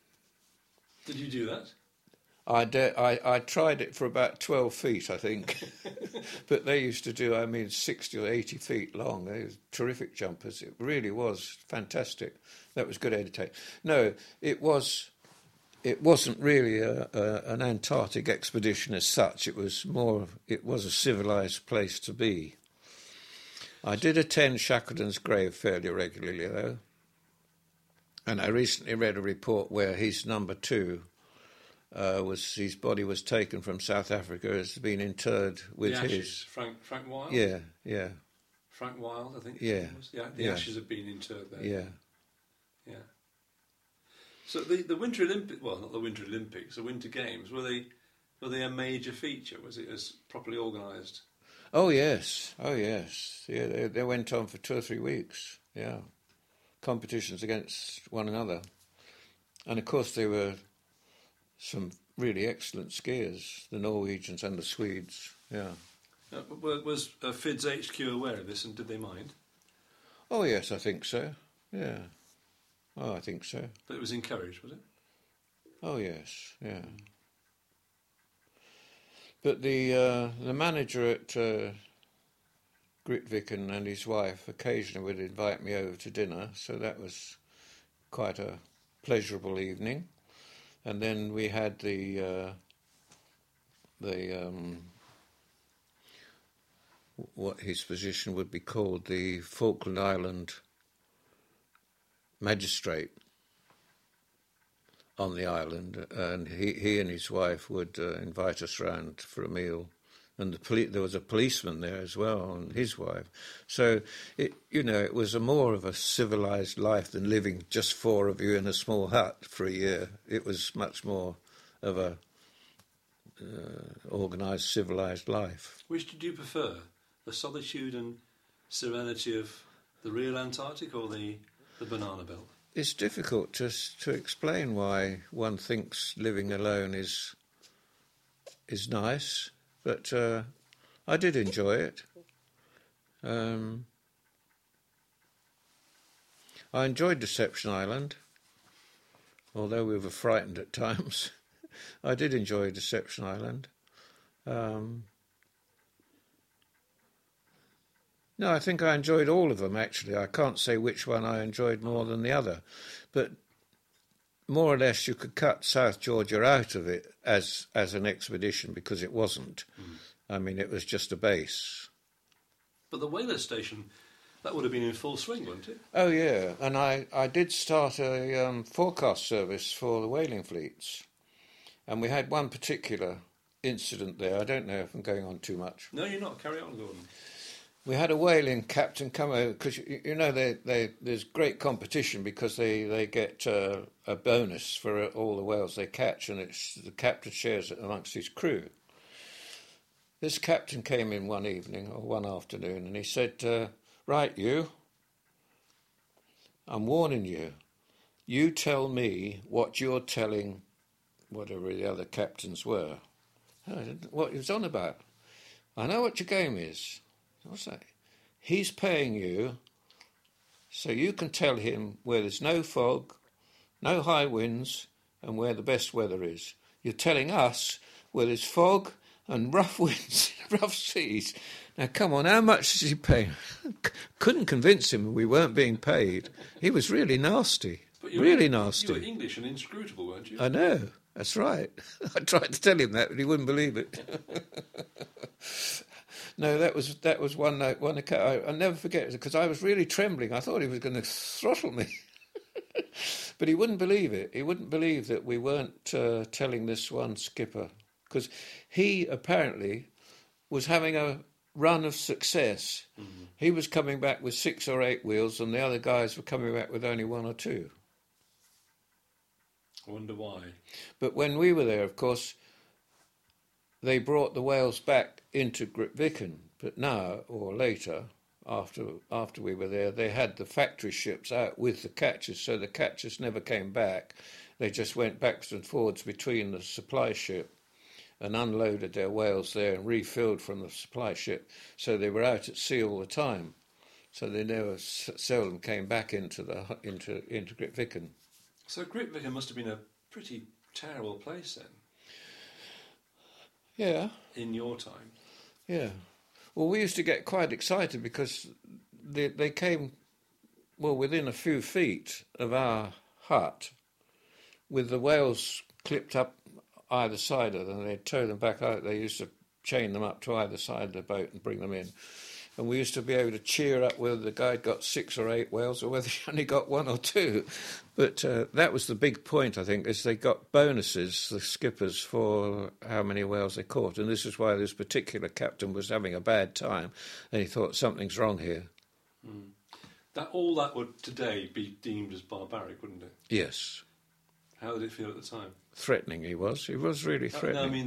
Did you do that? I tried it for about 12 feet, I think. But they used to do, 60 or 80 feet long. They were terrific jumpers. It really was fantastic. That was good entertainment. No, it wasn't really an Antarctic expedition as such. It was a civilised place to be. I did attend Shackleton's grave fairly regularly, though. And I recently read a report where his number 2 his body was taken from South Africa, has been interred with his Frank Wild. Yeah, yeah. Frank Wild, I think. Yeah, it was. Yeah. The ashes have been interred there. Yeah, yeah. So the Winter Olympics, well, not the Winter Olympics, the Winter Games, were they a major feature? Was it as properly organised? Oh yes. Yeah, they went on for 2 or 3 weeks. Yeah, competitions against one another, and of course there were some really excellent skiers, the Norwegians and the Swedes. Yeah. Was FIDS HQ aware of this, and did they mind? Oh yes, I think so. Yeah. Oh, I think so. But it was encouraged, was it? Oh yes, yeah. But the manager at Grytviken and his wife occasionally would invite me over to dinner, so that was quite a pleasurable evening. And then we had what his position would be called, the Falkland Island magistrate on the island, and he and his wife would invite us round for a meal, and there was a policeman there as well, and his wife. So it was more of a civilised life than living just 4 of you in a small hut for a year. It was much more of a organised, civilised life. Which did you prefer, the solitude and serenity of the real Antarctic, or the banana belt? it's difficult to explain why one thinks living alone is nice, but I did enjoy it. I enjoyed Deception Island, although we were frightened at times. I did enjoy Deception Island. No, I think I enjoyed all of them, actually. I can't say which one I enjoyed more than the other. But more or less you could cut South Georgia out of it as an expedition because it wasn't. I mean, it was just a base. But the whaler station, that would have been in full swing, wouldn't it? Oh, yeah. And I did start a forecast service for the whaling fleets. And we had one particular incident there. I don't know if I'm going on too much. No, you're not. Carry on, Gordon. We had a whaling captain come over because you know there's great competition because they get a bonus for all the whales they catch, and it's the captain shares it amongst his crew. This captain came in one evening or one afternoon, and he said, "Right, you. I'm warning you. You tell me what you're telling, whatever the other captains were." What he was on about. I know what your game is. What's that? He's paying you so you can tell him where there's no fog, no high winds, and where the best weather is. You're telling us where there's fog and rough winds, rough seas. Now, come on, how much is he paying? Couldn't convince him we weren't being paid. He was really nasty, really nasty. You were English and inscrutable, weren't you? I know, that's right. I tried to tell him that, but he wouldn't believe it. No, that was one night. I'll never forget it because I was really trembling. I thought he was going to throttle me, but he wouldn't believe it. He wouldn't believe that we weren't telling this one skipper because he apparently was having a run of success. Mm-hmm. He was coming back with 6 or 8 wheels, and the other guys were coming back with only 1 or 2. I wonder why. But when we were there, of course, they brought the whales back into Grytviken, but now, or later, after we were there, they had the factory ships out with the catches, so the catches never came back. They just went backwards and forwards between the supply ship and unloaded their whales there and refilled from the supply ship, so they were out at sea all the time. So they never seldom came back into Grytviken. So Grytviken must have been a pretty terrible place then. Yeah. In your time. Yeah. Well, we used to get quite excited because they came, well, within a few feet of our hut with the whales clipped up either side of them, and they'd tow them back out. They used to chain them up to either side of the boat and bring them in. And we used to be able to cheer up whether the guy got 6 or 8 whales or whether he only got 1 or 2. But that was the big point, I think, is they got bonuses, the skippers, for how many whales they caught. And this is why this particular captain was having a bad time, and he thought something's wrong here. Mm. That would today be deemed as barbaric, wouldn't it? Yes. How did it feel at the time? Threatening he was. He was really threatening. No, I mean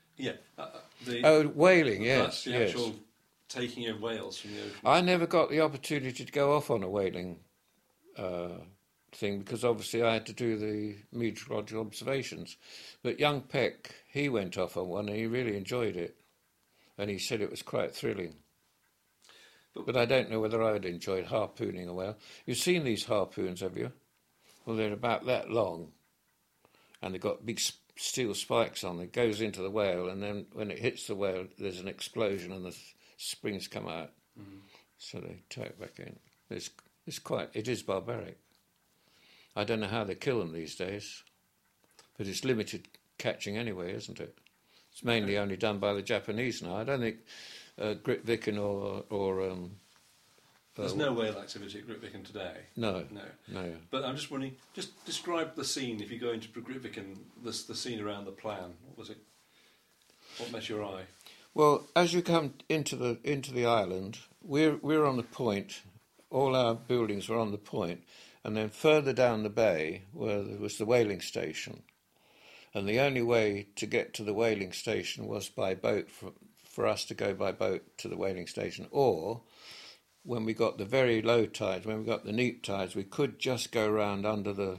whaling, yes. That's the actual taking of whales from the ocean. I never got the opportunity to go off on a whaling thing because obviously I had to do the meteorological observations. But young Peck, he went off on one and he really enjoyed it. And he said it was quite thrilling. But I don't know whether I would enjoy harpooning a whale. You've seen these harpoons, have you? Well, they're about that long. And they've got big steel spikes on them. It goes into the whale, and then when it hits the whale, there's an explosion and the springs come out. Mm. So they tow it back in. It is barbaric. I don't know how they kill them these days, but it's limited catching anyway, isn't it? It's mainly only done by the Japanese now. I don't think Grytviken or there's no whale activity at Grytviken today. No. But I'm just wondering, just describe the scene if you go into Grytviken, the scene around the plan. What was it? What met your eye? Well, as you come into the island, we're on the point. All our buildings were on the point, and then further down the bay where there was the whaling station, and the only way to get to the whaling station was by boat for us to go by boat to the whaling station, or when we got the very low tides, when we got the neap tides, we could just go round under the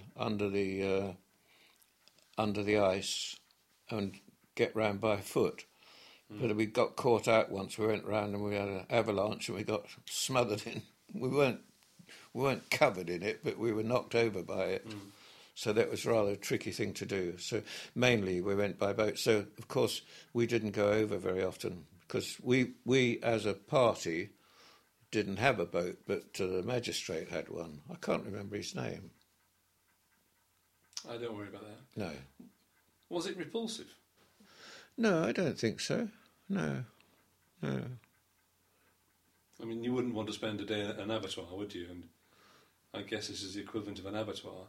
ice and get round by foot. But we got caught out once. We went round and we had an avalanche and we got smothered in. We weren't covered in it, but we were knocked over by it. So that was rather a tricky thing to do. So mainly we went by boat. So of course we didn't go over very often because we as a party didn't have a boat, but the magistrate had one. I can't remember his name. I don't worry about that. No. Was it repulsive? No, I don't think so. No. I mean, you wouldn't want to spend a day at an abattoir, would you? And I guess this is the equivalent of an abattoir.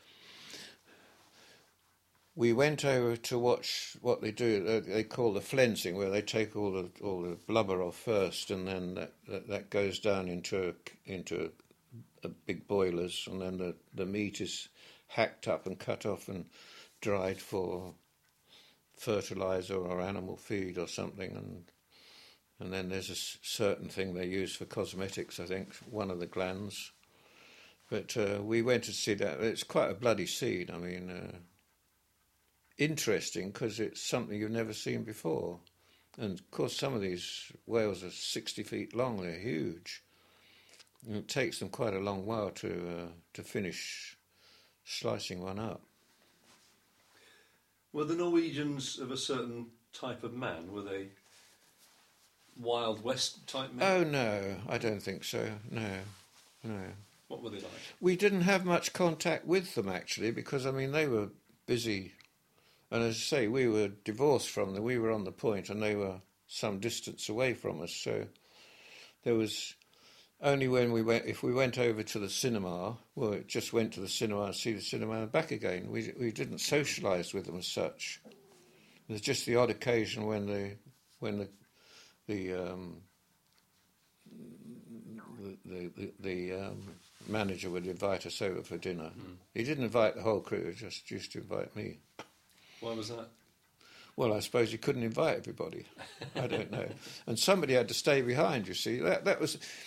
We went over to watch what they do. They call the flensing, where they take all the blubber off first, and then that goes down into a big boilers, and then the meat is hacked up and cut off and dried for fertilizer or animal feed or something, and then there's a certain thing they use for cosmetics, I think, one of the glands. But we went to see that. It's quite a bloody scene. I mean, interesting because it's something you've never seen before. And of course, some of these whales are 60 feet long. They're huge. And it takes them quite a long while to finish slicing one up. Were the Norwegians of a certain type of man? Were they Wild West type men? Oh, no, I don't think so. No. What were they like? We didn't have much contact with them, actually, because, I mean, they were busy. And as I say, we were divorced from them. We were on the point, and they were some distance away from us. So there was only when if we went over to the cinema, well, it just went to the cinema and see the cinema and back again. We didn't socialise with them as such. There's just the odd occasion when the manager would invite us over for dinner. He didn't invite the whole crew; he just used to invite me. Why was that? Well, I suppose he couldn't invite everybody. I don't know. And somebody had to stay behind. You see, that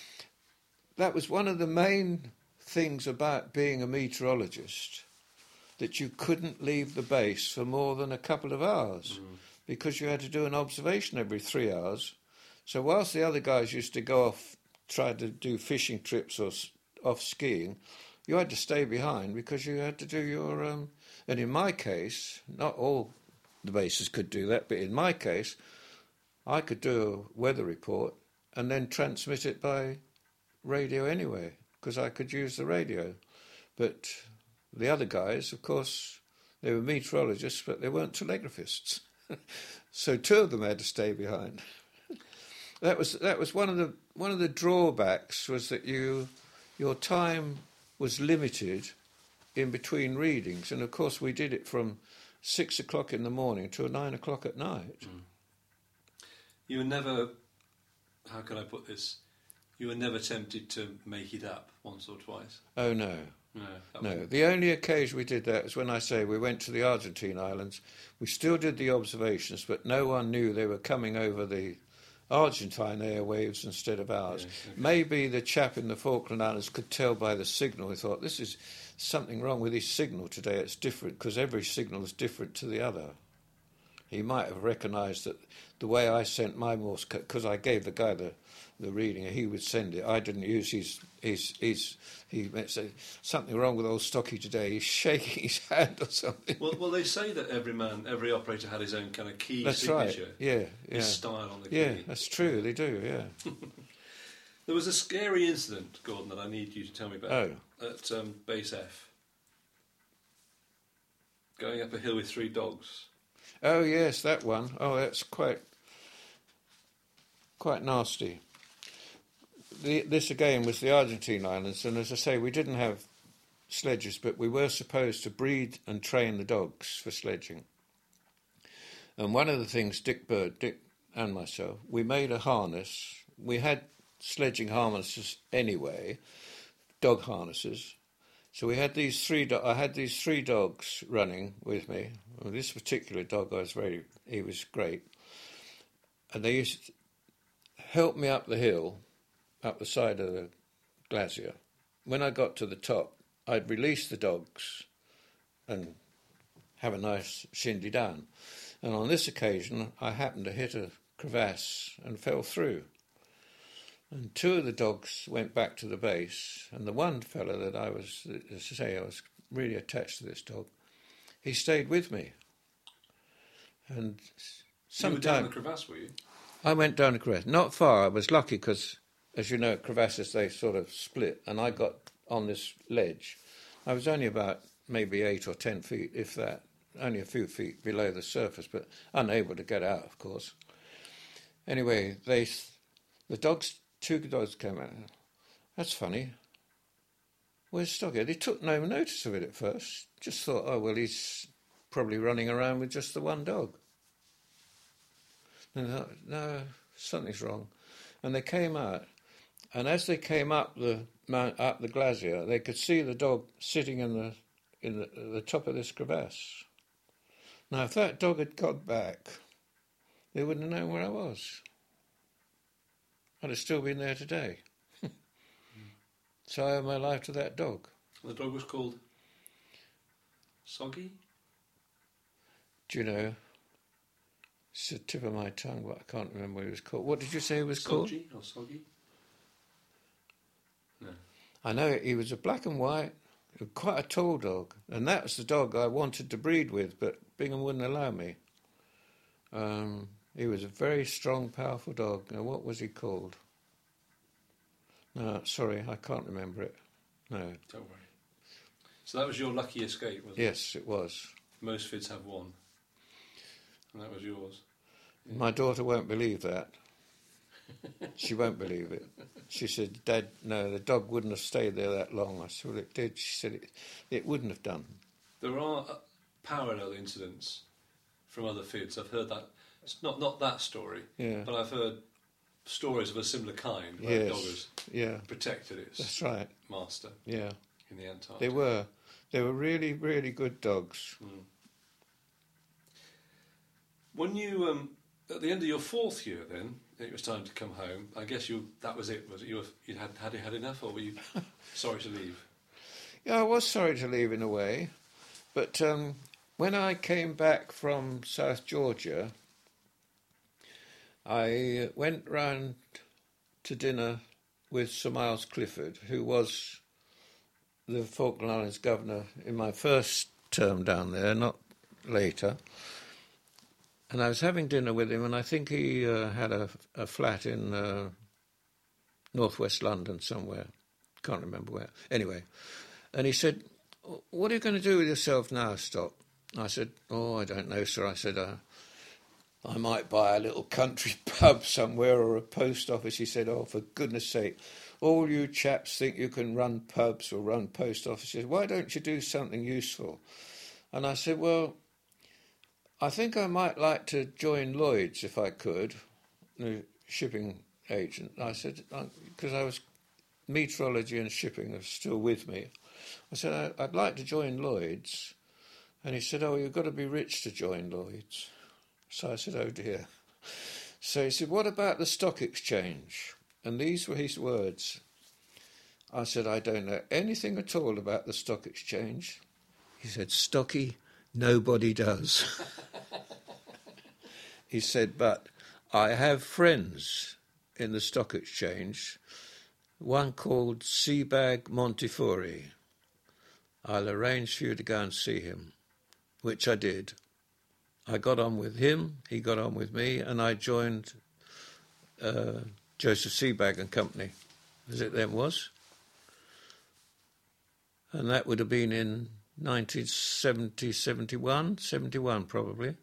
was one of the main things about being a meteorologist, that you couldn't leave the base for more than a couple of hours because you had to do an observation every 3 hours. So whilst the other guys used to go off, try to do fishing trips or off skiing, you had to stay behind because you had to do your... and in my case, not all the bases could do that, but in my case, I could do a weather report and then transmit it by radio anyway, because I could use the radio. But the other guys, of course, they were meteorologists, but they weren't telegraphists. So two of them had to stay behind. That was one of the drawbacks, was that your time was limited in between readings, and of course we did it from 6 o'clock in the morning to 9 o'clock at night. You were never, how can I put this? You were never tempted to make it up once or twice? Oh, no. No. The only occasion we did that was when I say we went to the Argentine Islands. We still did the observations, but no one knew they were coming over the Argentine airwaves instead of ours. Yeah, okay. Maybe the chap in the Falkland Islands could tell by the signal. He thought, this is something wrong with his signal today. It's different, because every signal is different to the other. He might have recognised that the way I sent my Morse code, because I gave the guy the reading, and he would send it. I didn't use he might say, something wrong with old Stocky today. He's shaking his hand or something. Well, they say that every operator had his own kind of key that's signature. Right. Yeah. His style on the key. Yeah, that's true. They do. Yeah. There was a scary incident, Gordon, that I need you to tell me about. At Base F. Going up a hill with 3 dogs. Oh yes, that one. Oh, that's quite nasty. This again was the Argentine Islands, and as I say, we didn't have sledges, but we were supposed to breed and train the dogs for sledging. And one of the things, Dick and myself, we made a harness. We had sledging harnesses anyway, dog harnesses. So we had these 3. I had these 3 dogs running with me. Well, this particular dog, he was great, and they used to help me up the hill. up the side of the glacier. When I got to the top, I'd release the dogs and have a nice shindy down. And on this occasion, I happened to hit a crevasse and fell through. And two of the dogs went back to the base, and the one fellow that I was really attached to this dog, he stayed with me. And You were down the crevasse, were you? I went down the crevasse. Not far. I was lucky because, as you know, crevasses, they sort of split, and I got on this ledge. I was only about maybe 8 or 10 feet, if that, only a few feet below the surface, but unable to get out, of course. Anyway, two dogs came out. That's funny. Where's Stockhead? He took no notice of it at first. Just thought, oh, well, he's probably running around with just the one dog. And I thought, no, something's wrong. And they came out, and as they came up the glacier, they could see the dog sitting in the top of this crevasse. Now, if that dog had got back, they wouldn't have known where I was. I'd have still been there today. So I owe my life to that dog. The dog was called Soggy? Do you know? It's the tip of my tongue, but I can't remember what he was called. What did you say he was called? Soggy or Soggy? No. I know he was a black and white, quite a tall dog, and that was the dog I wanted to breed with, but Bingham wouldn't allow me. He was a very strong, powerful dog. Now, what was he called? No, sorry, I can't remember it. No. Don't worry. So that was your lucky escape, wasn't it? Yes, it was. Most Fids have one. And that was yours. Yeah. My daughter won't believe that. She won't believe it. She said, Dad, no, the dog wouldn't have stayed there that long. I said, well, it did. She said, it wouldn't have done. There are parallel incidents from other Fids. I've heard that. It's not that story, yeah. But I've heard stories of a similar kind where the dog has protected its That's right. master in the Antarctic. They were really, really good dogs. Mm. When you, at the end of your 4th year then, it was time to come home, I guess that was it, was it? You had enough, or were you sorry to leave? Yeah, I was sorry to leave in a way, but when I came back from South Georgia, I went round to dinner with Sir Miles Clifford, who was the Falkland Islands governor in my first term down there, not later. And I was having dinner with him, and I think he had a flat in northwest London somewhere. Can't remember where. Anyway, and he said, what are you going to do with yourself now, Stock? I said, oh, I don't know, sir. I said, I might buy a little country pub somewhere or a post office. He said, oh, for goodness sake, all you chaps think you can run pubs or run post offices. Why don't you do something useful? And I said, well, I think I might like to join Lloyd's if I could, the shipping agent. I said, because I was meteorology and shipping are still with me. I said, I'd like to join Lloyd's. And he said, oh, you've got to be rich to join Lloyd's. So I said, oh dear. So he said, what about the stock exchange? And these were his words. I said, I don't know anything at all about the stock exchange. He said, Stocky, nobody does. He said, but I have friends in the stock exchange, one called Sebag Montefiore. I'll arrange for you to go and see him, which I did. I got on with him, he got on with me, and I joined Joseph Sebag and Company, as it then was. And that would have been in 1970, 71 probably.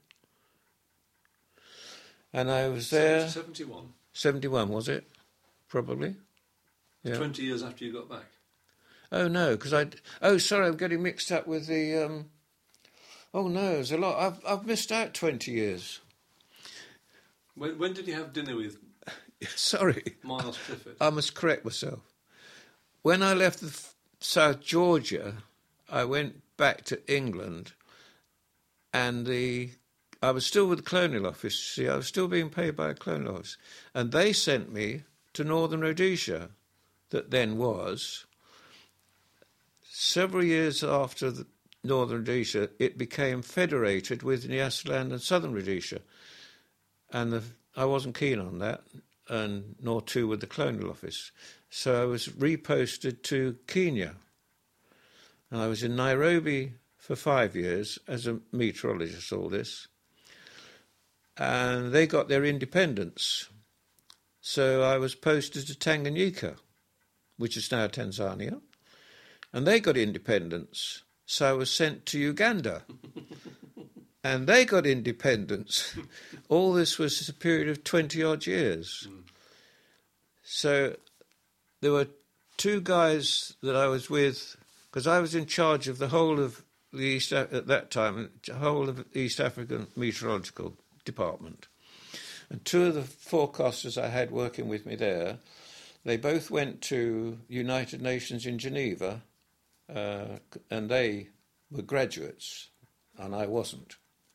And I was there... 71? 71, was it? Probably. Yeah. 20 years after you got back? Oh, no, because sorry, I'm getting mixed up with the... Oh, no, there's a lot. I've missed out 20 years. When did you have dinner with... Sorry. Miles Clifford? I must correct myself. When I left South Georgia, I went back to England, and I was still with the Colonial Office. See, I was still being paid by a Colonial Office, and they sent me to Northern Rhodesia, that then was. Several years after Northern Rhodesia, it became federated with Nyasaland and Southern Rhodesia. And I wasn't keen on that, and nor too with the Colonial Office. So I was reposted to Kenya. And I was in Nairobi for 5 years as a meteorologist, all this. And they got their independence. So I was posted to Tanganyika, which is now Tanzania. And they got independence. So I was sent to Uganda. And they got independence. All this was a period of 20-odd years. So there were two guys that I was with, because I was in charge of the whole of the East, at that time, the whole of the East African Meteorological Department. And two of the forecasters I had working with me there, they both went to United Nations in Geneva, and they were graduates, and I wasn't.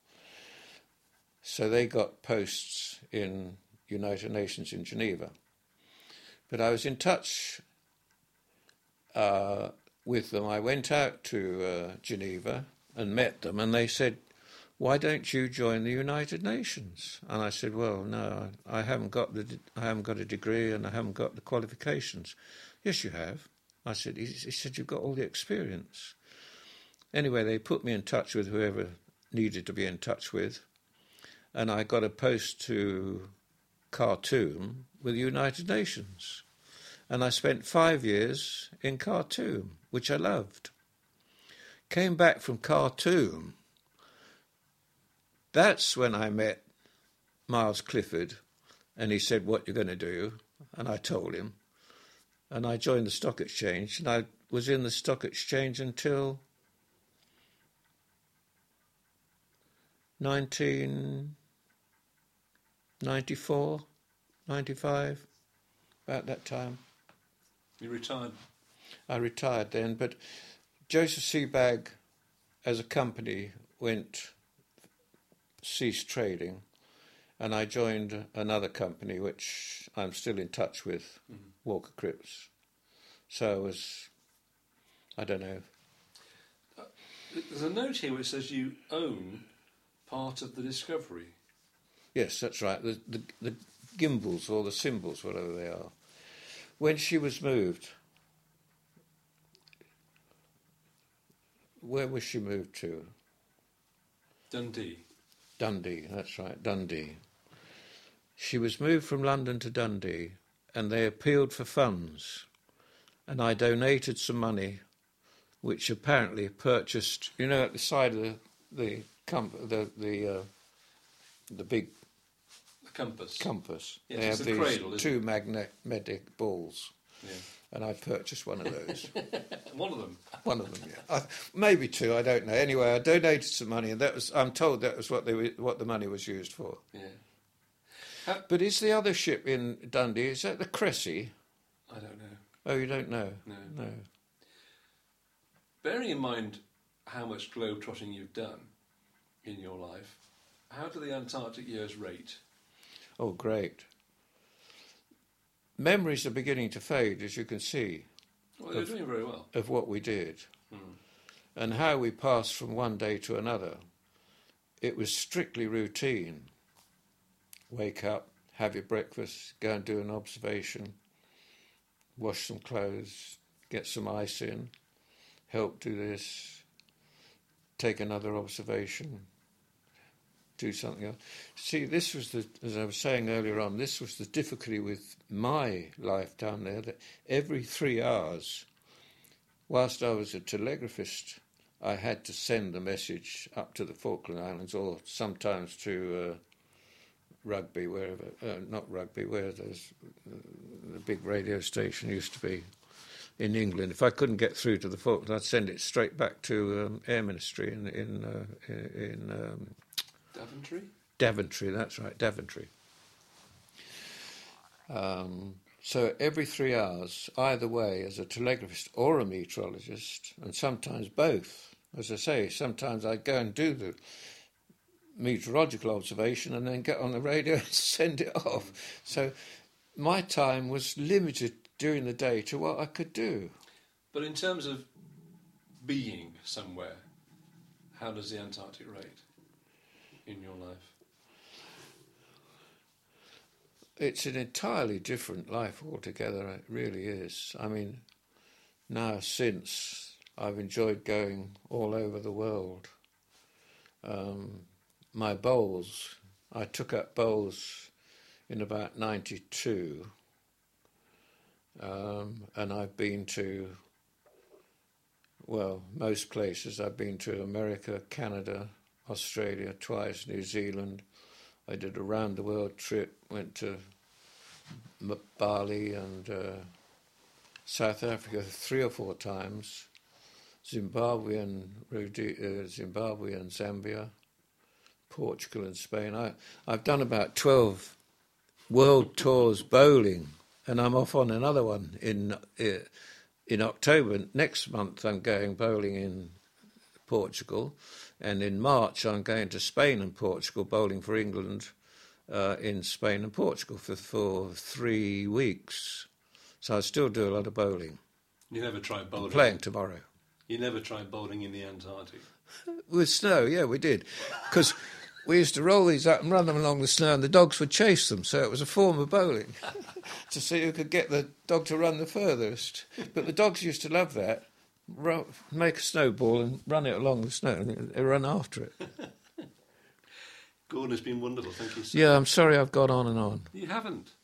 So they got posts in United Nations in Geneva. But I was in touch with them. I went out to Geneva and met them, and they said, "Why don't you join the United Nations?" And I said, "Well, no, I haven't got a degree, and I haven't got the qualifications." "Yes, you have." I said. He said, "You've got all the experience." Anyway, they put me in touch with whoever needed to be in touch with, and I got a post to Khartoum with the United Nations. And I spent 5 years in Khartoum, which I loved. Came back from Khartoum. That's when I met Miles Clifford, and he said, "What you're going to do?" And I told him. And I joined the Stock Exchange, and I was in the Stock Exchange until 1994, 95, about that time. You retired? I retired then, but Joseph Seabag, as a company, ceased trading, and I joined another company, which I'm still in touch with, Walker Cripps. So I don't know. There's a note here which says you own part of the Discovery. Yes, that's right. The gimbals or the symbols, whatever they are. When she was moved, where was she moved to? Dundee, that's right, Dundee. She was moved from London to Dundee, and they appealed for funds, and I donated some money, which apparently purchased, at the side of the big compass. Yes, they have these cradle, two magnetic balls. Yeah. And I purchased one of those. One of them? One of them, yeah. Maybe two, I don't know. Anyway, I donated some money, and I'm told that was what the money was used for. Yeah. But is the other ship in Dundee, is that the Cressy? I don't know. Oh, you don't know? No. Bearing in mind how much globe-trotting you've done in your life, how do the Antarctic years rate? Oh, great. Memories are beginning to fade, as you can see. Well, you're doing very well. Of what we did. And how we passed from one day to another. It was strictly routine. Wake up, have your breakfast, go and do an observation, wash some clothes, get some ice in, help do this, take another observation, do something else. See, this was as I was saying earlier on, this was the difficulty with my life down there, that every 3 hours, whilst I was a telegraphist, I had to send the message up to the Falkland Islands, or sometimes to Rugby, wherever, not Rugby, where there's the big radio station used to be in England. If I couldn't get through to the Falklands, I'd send it straight back to Air Ministry in Daventry? Daventry, that's right, Daventry. So every 3 hours, either way, as a telegraphist or a meteorologist, and sometimes both, as I say, sometimes I'd go and do the meteorological observation and then get on the radio and send it off. So my time was limited during the day to what I could do. But in terms of being somewhere, how does the Antarctic rate in your life? It's an entirely different life altogether, it really is. I mean, now since I've enjoyed going all over the world, my bowls, I took up bowls in about 92, and I've been to, well, most places. I've been to America, Canada, Australia twice, New Zealand. I did a round-the-world trip, went to Bali and South Africa 3 or 4 times, Zimbabwe and Zambia, Portugal and Spain. I've done about 12 world tours bowling, and I'm off on another one in October. Next month I'm going bowling in Portugal, and in March I'm going to Spain and Portugal, bowling for England in Spain and Portugal for 3 weeks. So I still do a lot of bowling. You never tried bowling? I'm playing tomorrow. You never tried bowling in the Antarctic? With snow, yeah, we did. Because we used to roll these up and run them along the snow, and the dogs would chase them, so it was a form of bowling to see who could get the dog to run the furthest. But the dogs used to love that. Make a snowball and run it along the snow, and they run after it. Gordon, it's been wonderful. Thank you so much. Yeah, I'm sorry I've gone on and on. You haven't.